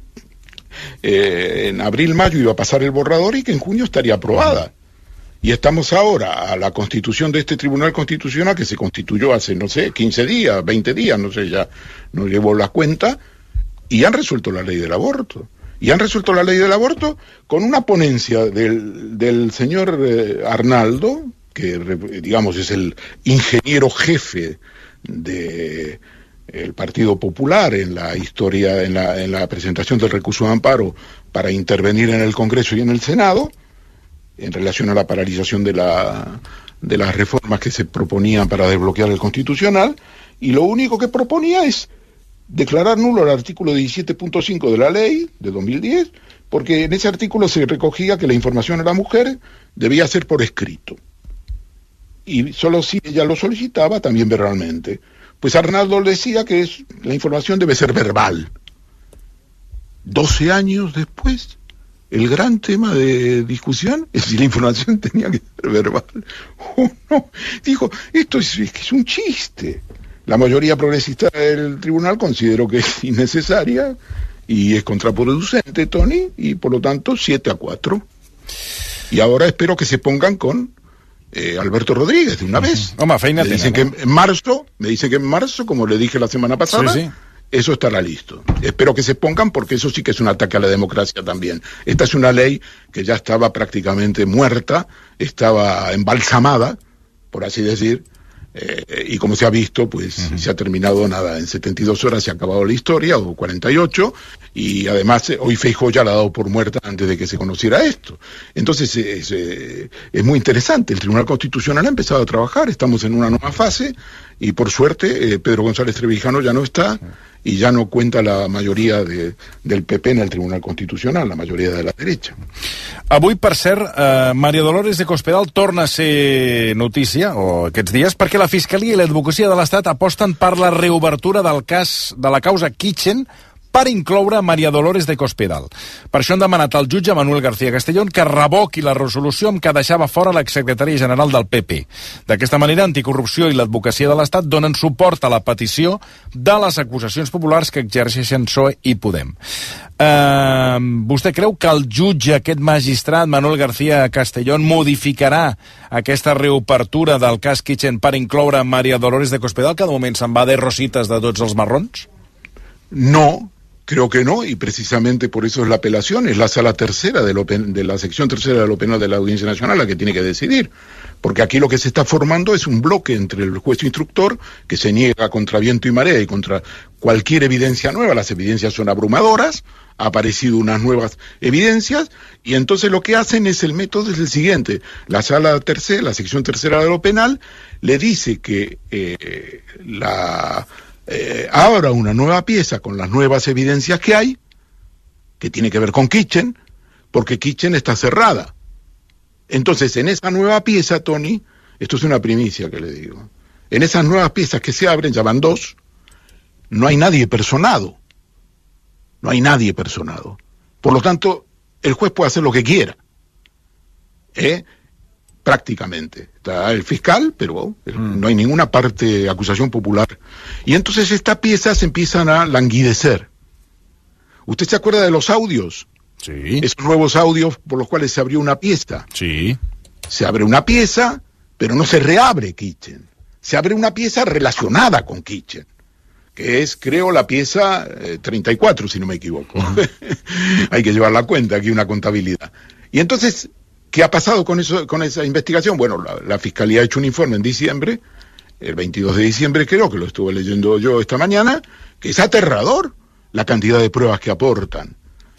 Eh, en abril-mayo iba a pasar el borrador y que en junio estaría aprobada. Y estamos ahora a la constitución de este Tribunal Constitucional, que se constituyó hace, no sé, quince días, veinte días, no sé, ya no llevo la cuenta, y han resuelto la ley del aborto. Y han resuelto la ley del aborto con una ponencia del, del señor eh, Arnaldo, que digamos es el ingeniero jefe de el Partido Popular en la historia, en la, en la presentación del recurso de amparo para intervenir en el Congreso y en el Senado en relación a la paralización de la de las reformas que se proponían para desbloquear el Constitucional, y lo único que proponía es declarar nulo el artículo diecisiete punto cinco de la ley de dos mil diez, porque en ese artículo se recogía que la información a la mujer debía ser por escrito. Y solo si ella lo solicitaba, también verbalmente. Pues Arnaldo decía que es, la información debe ser verbal. doce años después, el gran tema de discusión es si la información tenía que ser verbal o no. Dijo, esto es, es, es un chiste. La mayoría progresista del tribunal consideró que es innecesaria y es contraproducente, Tony, y por lo tanto siete a cuatro. Y ahora espero que se pongan con eh, Alberto Rodríguez de una vez. Home, feina me dicen tenen, que en marzo, me dicen que en marzo, como le dije la semana pasada, sí, sí. Eso estará listo. Espero que se pongan, porque eso sí que es un ataque a la democracia también. Esta es una ley que ya estaba prácticamente muerta, estaba embalsamada, por así decir, eh, y como se ha visto, pues uh-huh. se ha terminado nada, en setenta y dos horas se ha acabado la historia, o cuarenta y ocho, y además eh, hoy Feijóo ya la ha dado por muerta antes de que se conociera esto. Entonces es, eh, es muy interesante. El Tribunal Constitucional ha empezado a trabajar, estamos en una nueva fase, y por suerte eh, Pedro González Trevijano ya no está, y ya no cuenta la majoria de, del P P en el Tribunal Constitucional, la majoria de la derecha. Avui, per cert, eh, Maria Dolores de Cospedal torna a ser notícia, o aquests dies, perquè la Fiscalia i l'Advocacia de l'Estat aposten per la reobertura del cas de la causa Kitchen per incloure Maria Dolores de Cospedal. Per això han demanat al jutge Manuel García Castellón que revoqui la resolució amb què deixava fora l'exsecretària general del P P. D'aquesta manera, Anticorrupció i l'Advocacia de l'Estat donen suport a la petició de les acusacions populars que exerceixen P S O E i Podem. Uh, vostè creu que el jutge, aquest magistrat, Manuel García Castellón, modificarà aquesta reobertura del cas Kitchen per incloure Maria Dolores de Cospedal, que de moment se'n va de rosites de tots els marrons? No, creo que no, y precisamente por eso es la apelación, es la sala tercera de, lo, de la sección tercera de lo penal de la Audiencia Nacional la que tiene que decidir, porque aquí lo que se está formando es un bloque entre el juez instructor, que se niega contra viento y marea y contra cualquier evidencia nueva, las evidencias son abrumadoras, ha aparecido unas nuevas evidencias, y entonces lo que hacen es, el método es el siguiente, la sala tercera, la sección tercera de lo penal, le dice que eh, la... Eh, ahora una nueva pieza con las nuevas evidencias que hay, que tiene que ver con Kitchen, porque Kitchen está cerrada. Entonces, en esa nueva pieza, Tony, esto es una primicia que le digo, en esas nuevas piezas que se abren, ya van dos, no hay nadie personado. No hay nadie personado. Por lo tanto, el juez puede hacer lo que quiera. ¿Eh? Prácticamente. Está el fiscal, pero mm. no hay ninguna parte de acusación popular. Y entonces estas piezas empiezan a languidecer. ¿Usted se acuerda de los audios? Sí. Esos nuevos audios por los cuales se abrió una pieza. Sí. Se abre una pieza, pero no se reabre Kitchen. Se abre una pieza relacionada con Kitchen, que es, creo, la pieza eh, treinta y cuatro, si no me equivoco. Mm. Hay que llevar la cuenta, aquí una contabilidad. Y entonces... ¿qué ha pasado con eso, con esa investigación? Bueno, la, la Fiscalía ha hecho un informe en diciembre, el veintidós de diciembre creo, que lo estuve leyendo yo esta mañana, que es aterrador la cantidad de pruebas que aportan.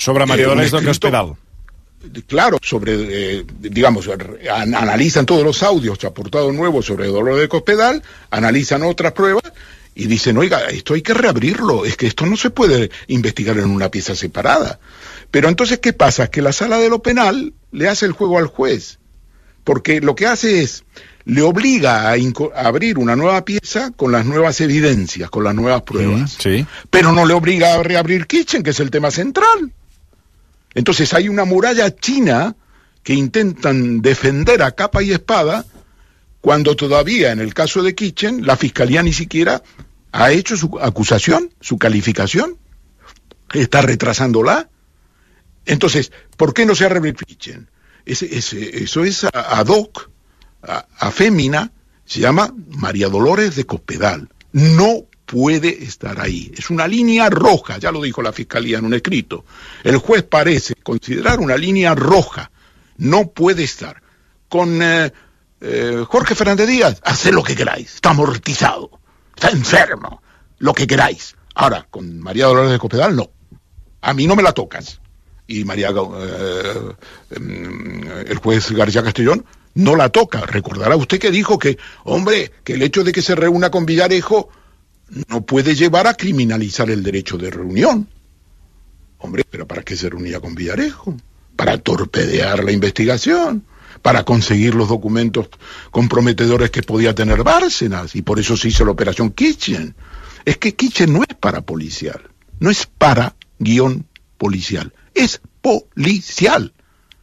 Sobre María Dolores de Cospedal. Claro, sobre, eh, digamos, an- analizan todos los audios aportados nuevos sobre Dolores de Cospedal, analizan otras pruebas y dicen, oiga, esto hay que reabrirlo, es que esto no se puede investigar en una pieza separada. Pero entonces, ¿qué pasa? Que la sala de lo penal le hace el juego al juez, porque lo que hace es, le obliga a, inco- a abrir una nueva pieza con las nuevas evidencias, con las nuevas pruebas. Sí, sí. Pero no le obliga a reabrir Kitchen, que es el tema central. Entonces hay una muralla china que intentan defender a capa y espada, cuando todavía, en el caso de Kitchen, la fiscalía ni siquiera ha hecho su acusación, su calificación, está retrasándola. Entonces, ¿por qué no se ha reabierto Kitchen? Ese, ese, eso es ad hoc, a, a fémina, se llama María Dolores de Cospedal. No puede estar ahí. Es una línea roja, ya lo dijo la fiscalía en un escrito. El juez parece considerar una línea roja. No puede estar. Con eh, eh, Jorge Fernández Díaz, haced lo que queráis. Está amortizado, está enfermo, lo que queráis. Ahora, con María Dolores de Cospedal, no. A mí no me la tocas. Y María, eh, eh, el juez García Castellón, no la toca. Recordará usted que dijo que, hombre, que el hecho de que se reúna con Villarejo no puede llevar a criminalizar el derecho de reunión. Hombre, pero ¿para qué se reunía con Villarejo? Para torpedear la investigación, para conseguir los documentos comprometedores que podía tener Bárcenas, y por eso se hizo la operación Kitchen. Es que Kitchen no es para policial, no es para guión policial, es policial.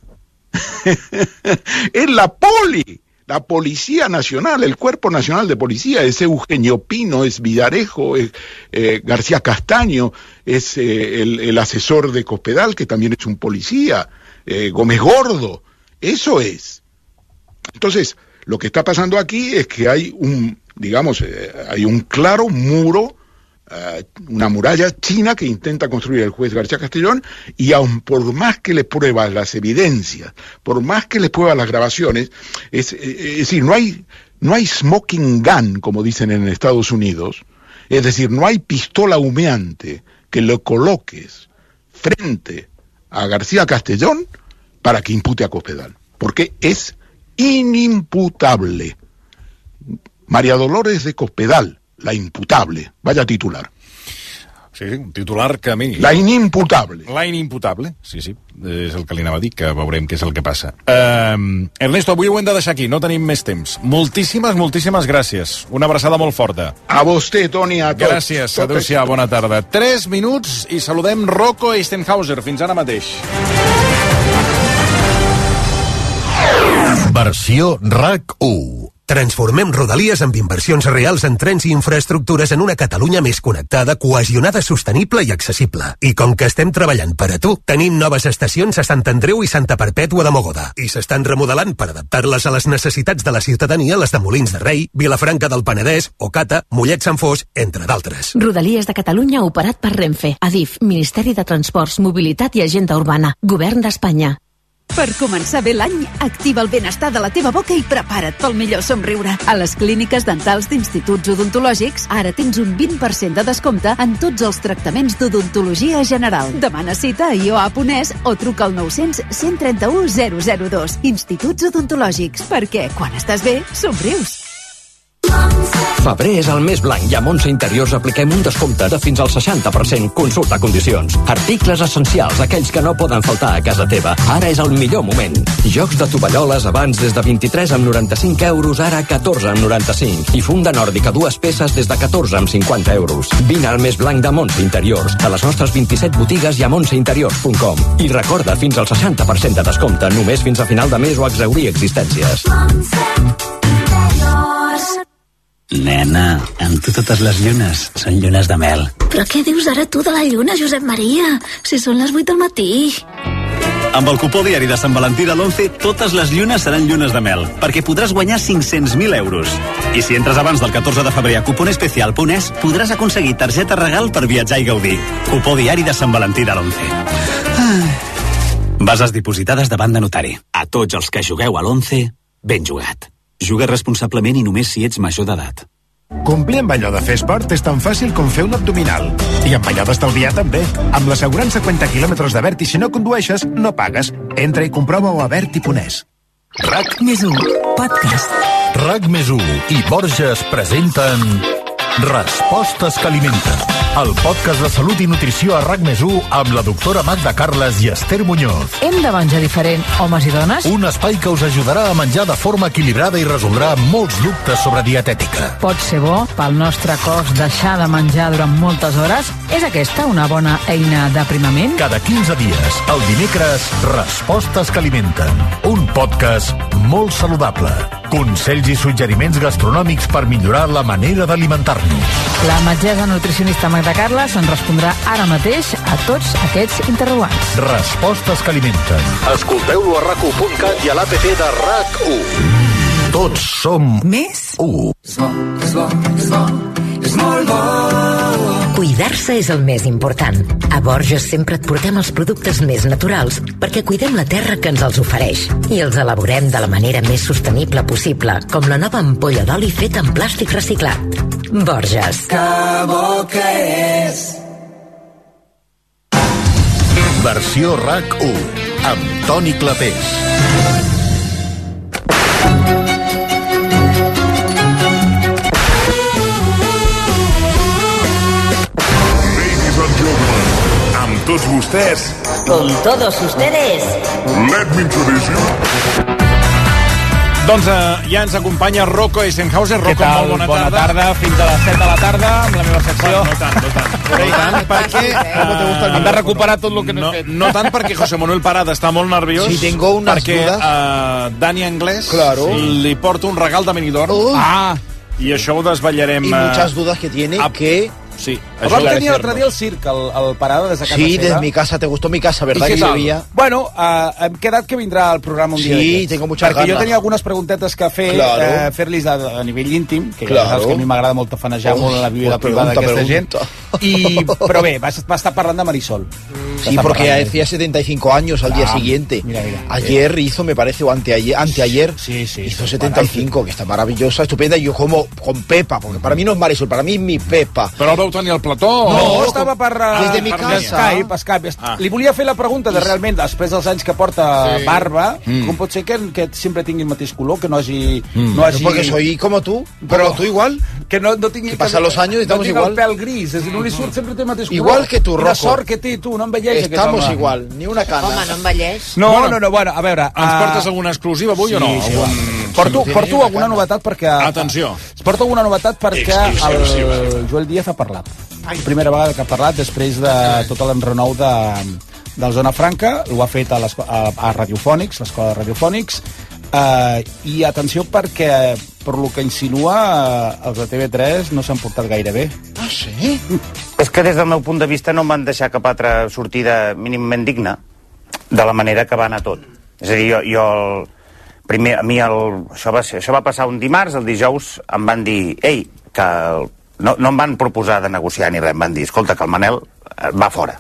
Es la poli. La Policía Nacional, el Cuerpo Nacional de Policía, es Eugenio Pino, es Villarejo, es eh, García Castaño, es eh, el, el asesor de Cospedal, que también es un policía, eh, Gómez Gordo, eso es. Entonces, lo que está pasando aquí es que hay un, digamos, eh, hay un claro muro, uh, una muralla china que intenta construir el juez García Castellón, y aun por más que le prueba las evidencias, por más que le prueba las grabaciones, es, es decir, no hay, no hay smoking gun, como dicen en Estados Unidos, es decir, no hay pistola humeante que lo coloques frente a García Castellón para que impute a Cospedal, porque es inimputable. María Dolores de Cospedal, la imputable, vaya titular. Sí, un titular que a mi... La inimputable. La inimputable, sí, sí, és el que li anava a dir, que veurem què és el que passa. Uh, Ernesto, avui ho hem de deixar aquí, no tenim més temps. Moltíssimes, moltíssimes gràcies. Una abraçada molt forta. A vostè, Toni, a tots. Gràcies, adéu-siau, bona tarda. Tres minuts i saludem Rocco Eistenhauser. Fins ara mateix. Versió RAC u. Transformem Rodalies amb inversions reals en trens i infraestructures en una Catalunya més connectada, cohesionada, sostenible i accessible. I com que estem treballant per a tu, tenim noves estacions a Sant Andreu i Santa Perpètua de Mogoda. I s'estan remodelant per adaptar-les a les necessitats de la ciutadania, les de Molins de Rei, Vilafranca del Penedès, Ocata, Mollet Sant Fos, entre d'altres. Rodalies de Catalunya operat per Renfe, Adif, Ministeri de Transports, Mobilitat i Agenda Urbana, Govern d'Espanya. Per començar bé l'any, activa el benestar de la teva boca i prepara't pel millor somriure. A les clíniques dentals d'Instituts Odontològics ara tens un vint per cent de descompte en tots els tractaments d'odontologia general. Demana cita a i o a punt es o truca al nou cents, cent trenta-u, zero zero dos. Instituts Odontològics, perquè quan estàs bé, somrius. Febrer és el mes blanc i a Montse Interiors apliquem un descompte de fins al seixanta per cent. Consulta condicions. Articles essencials, aquells que no poden faltar a casa teva. Ara és el millor moment. Jocs de tovalloles abans des de vint-i-tres amb noranta-cinc euros, ara catorze amb noranta-cinc. I funda nòrdica dues peces des de catorze amb cinquanta euros. Vine al mes blanc de Montse Interiors, a les nostres vint-i-set botigues i a montse interiors punt com. I recorda, fins al seixanta per cent de descompte, només fins a final de mes o exhaurir existències. Nena, amb tu totes les llunes són llunes de mel. Però què dius ara tu de la lluna, Josep Maria? Si són les vuit del matí. Amb el cupó diari de Sant Valentí de l'Once, totes les llunes seran llunes de mel, perquè podràs guanyar cinc-cents mil euros. I si entres abans del catorze de febrer a cuponespecial punt es, podràs aconseguir targeta regal per viatjar i gaudir. Cupó diari de Sant Valentí de l'Once. Ah. Bases dipositades davant de notari. A tots els que jugueu a l'Once, ben jugat. Juga responsablement i només si ets major d'edat. Complir amb allò de fer esport és tan fàcil com fer un abdominal. I amb allò d'estalviar també. Amb l'assegurança Cuenta Quilòmetres de Berti, si no condueixes, no pagues. Entra i comprova-ho a berti punt es. RAC més u, podcast. RAC més u i Borges presenten Respostes que alimenten, el podcast de salut i nutrició a RAC més u amb la doctora Magda Carles i Esther Muñoz. Hem de menjar diferent, homes i dones? Un espai que us ajudarà a menjar de forma equilibrada i resoldrà molts dubtes sobre dietètica. Pot ser bo pel nostre cos deixar de menjar durant moltes hores? És aquesta una bona eina d'aprimament? Cada quinze dies, el dimecres, Respostes que alimenten. Un podcast molt saludable. Consells i suggeriments gastronòmics per millorar la manera d'alimentar-nos. La metgessa nutricionista Magda Carles ens respondrà ara mateix a tots aquests interrogants. Respostes que alimenten. Escolteu-lo a rac u punt cat i a l'app de RAC u. Tots som més u. És bo, és bo, és bo, és molt bo. Cuidar-se és el més important. A Borges sempre et portem els productes més naturals perquè cuidem la terra que ens els ofereix i els elaborem de la manera més sostenible possible, com la nova ampolla d'oli feta en plàstic reciclat. Borges. Que bo que és. Versió RAC u amb Toni Clapés. Amb tots vostès. Con todos ustedes. Let me introduce you. Doncs uh, ja ens acompanya Rocco Eisenhauser. Rocco, Què tal? molt bona, bona tarda. tarda. Fins a les set de la tarda amb la meva secció. No tant, no tant. No tant perquè uh, hem de recuperar tot el que no, no he fet. No tant perquè José Manuel Parada està molt nerviós. Sí, tengo unas perquè, dudas. uh, Dani Anglès Claro. li porta un regal de Benidorm. Uh. Ah! I això ho desvetllarem. Y muchas dudas que tiene a... que... Sí, El vam tenir l'altre dia al circ, el, el Parada, des de casa Sí, seva. desde mi casa. Te gustó mi casa, ¿verdad? ¿Y qué Que tal? vivía... Bueno, uh, hem quedat que vindrà al programa un Sí, dia d'aquests. tengo muchas Perquè ganas. jo tenia algunes preguntetes que fer, Claro. eh, fer-los a, a nivell íntim, que Claro. ja saps que a mi m'agrada molt tafanejar Oh, molt en la vida pues privada pregunta, d'aquesta gent. pregunta. I, però bé, va, va estar parlant de Marisol. Sí, porque hacía setenta y cinco años al día Ah, siguiente. mira, mira. Ayer hizo, me parece, o anteayer, anteayer sí, sí, hizo sí, setenta y cinco, que está maravillosa, estupenda. Y yo como con Pepa, porque para mí no es Marisol, para mí es mi Pepa. Però el vau tenir al plató? No, estava per... Uh, Desde mi per casa. Skype, Skype. Ah. Li volia fer la pregunta de realment, després dels anys que porta Sí. barba, Mm. com pot ser que, que sempre tingui el mateix color, que no hagi... Mm. No hagi... Porque soy como tú, Però tú igual. Que no, no tingui... Que passen los años i estamos no igual. No tinc el pèl gris, és a dir, no li surt sempre té el mateix color. Igual que tu, Quina Rocco. sort que té, tu, no envelleix Estamos aquest home. igual, ni una cana. Home, no envelleix. No, Bueno, no, no, bueno, a veure... Ens uh, portes alguna exclusiva avui sí, o no? Sí, Algun... va. Porto, Sí, porto una alguna cana. novetat perquè... Atenció. Porto alguna novetat perquè Exclusiva. el Joel Díaz ha parlat. Primera vegada que ha parlat després de tot l'enrenou de, del Zona Franca, ho ha fet a, a, a Radiofònics, l'escola de Radiofònics, eh, i atenció perquè, per lo que insinua, eh, els de T V tres no s'han portat gaire bé. Ah, sí? És que des del meu punt de vista no em van deixar cap altra sortida mínimament digna de la manera que va anar tot. És a dir, jo, jo el, primer, a mi el, això, va ser, això va passar un dimarts, el dijous em van dir, ei, que el, no, no em van proposar de negociar ni res, em van dir, escolta, que el Manel va fora.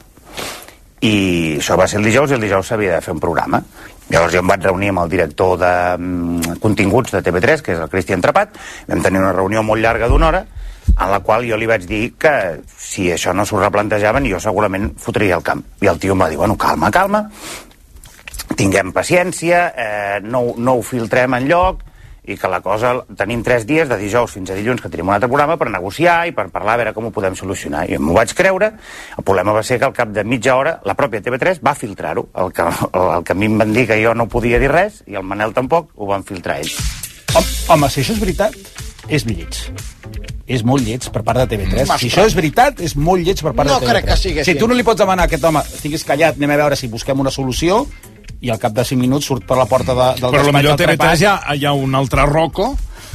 I això va ser el dijous, i el dijous s'havia de fer un programa. Llavors jo em vaig reunir amb el director de um, continguts de T V tres, que és el Cristian Trapat, vam tenir una reunió molt llarga d'una hora, en la qual jo li vaig dir que si això no s'ho replantejaven jo segurament fotria el camp. I el tio em va dir, bueno, calma, calma, tinguem paciència, eh, no, no ho filtrem enlloc, i que la cosa, tenim tres dies, de dijous fins a dilluns, que tenim un altre programa per negociar i per parlar a veure com ho podem solucionar. I m'ho vaig creure. El problema va ser que al cap de mitja hora la pròpia T V tres va filtrar-ho. El que, el, el que a mi em van dir que jo no podia dir res, i el Manel tampoc, ho van filtrar ells. Home, home, si això és veritat, és lleig. És molt lleig per part de T V tres. Si això és veritat, és molt lleig per part No de T V tres. crec que sigui Si així. tu no li pots demanar a aquest home, estiguis callat, anem a veure si busquem una solució, i al cap de cinc minuts surt per la porta de, del Però despatx potser a del T V tres Trapat. hi ha, hi ha un altre Rocco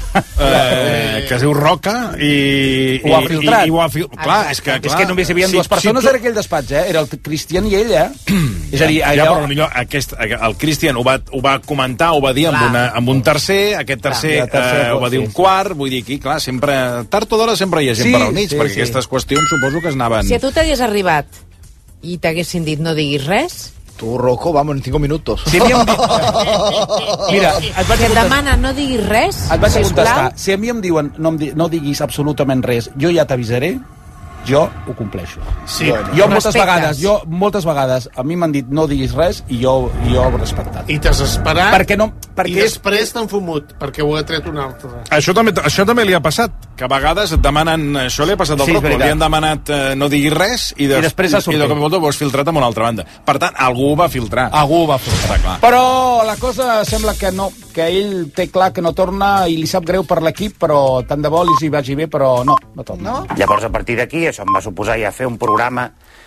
eh, que es diu Roca i, Ho ha i- filtrat. i, i ho ha fil... clar, és que, clar, és que només hi havia si- dues persones si tu- en aquell despatx, eh? Era el Cristian i ell, eh? És a dir, ja, allò... però millor aquest, el Cristian ho va, ho va comentar, ho va dir amb, Clar. una, amb un tercer, aquest tercer, Clar, el tercer, eh, ho va dir sí, un sí. quart, vull dir aquí, clar, sempre, tard o d'hora sempre hi ha gent Sí, per al mig, sí, perquè sí. aquestes qüestions suposo que es anaven... Si a tu t'hagués arribat i t'haguessin dit no diguis res, Tu, Rocco, vamos, en cinco minutos. Si havíem dit... Mira, et vaig Que contestar... demana no diguis res, Et vaig a sisplau. contestar. Si a mi em diuen no, em di... no diguis absolutament res, jo ja t'avisaré, jo ho compleixo. Sí, jo, bueno. jo moltes Respectes. vegades, jo moltes vegades a mi m'han dit no diguis res i jo, jo ho he respectat. I t'has esperat perquè no, perquè i després t'han fumut, perquè ho ha tret un altre. Això també, això també li ha passat, que a vegades et demanen, això li ha passat al Sí, és Rocco, veritat. li han demanat eh, no diguis res i, des, I després ha sortit. i de cop i volta ho has filtrat amb una altra banda. Per tant, algú ho va filtrar. Algú ho va filtrar. Clar. Però la cosa sembla que no, que ell té clar que no torna i li sap greu per l'equip, però tant de bo li s'hi vagi bé, però no, no torna. No? Llavors, a partir d'aquí, això em va suposar ja fer un programa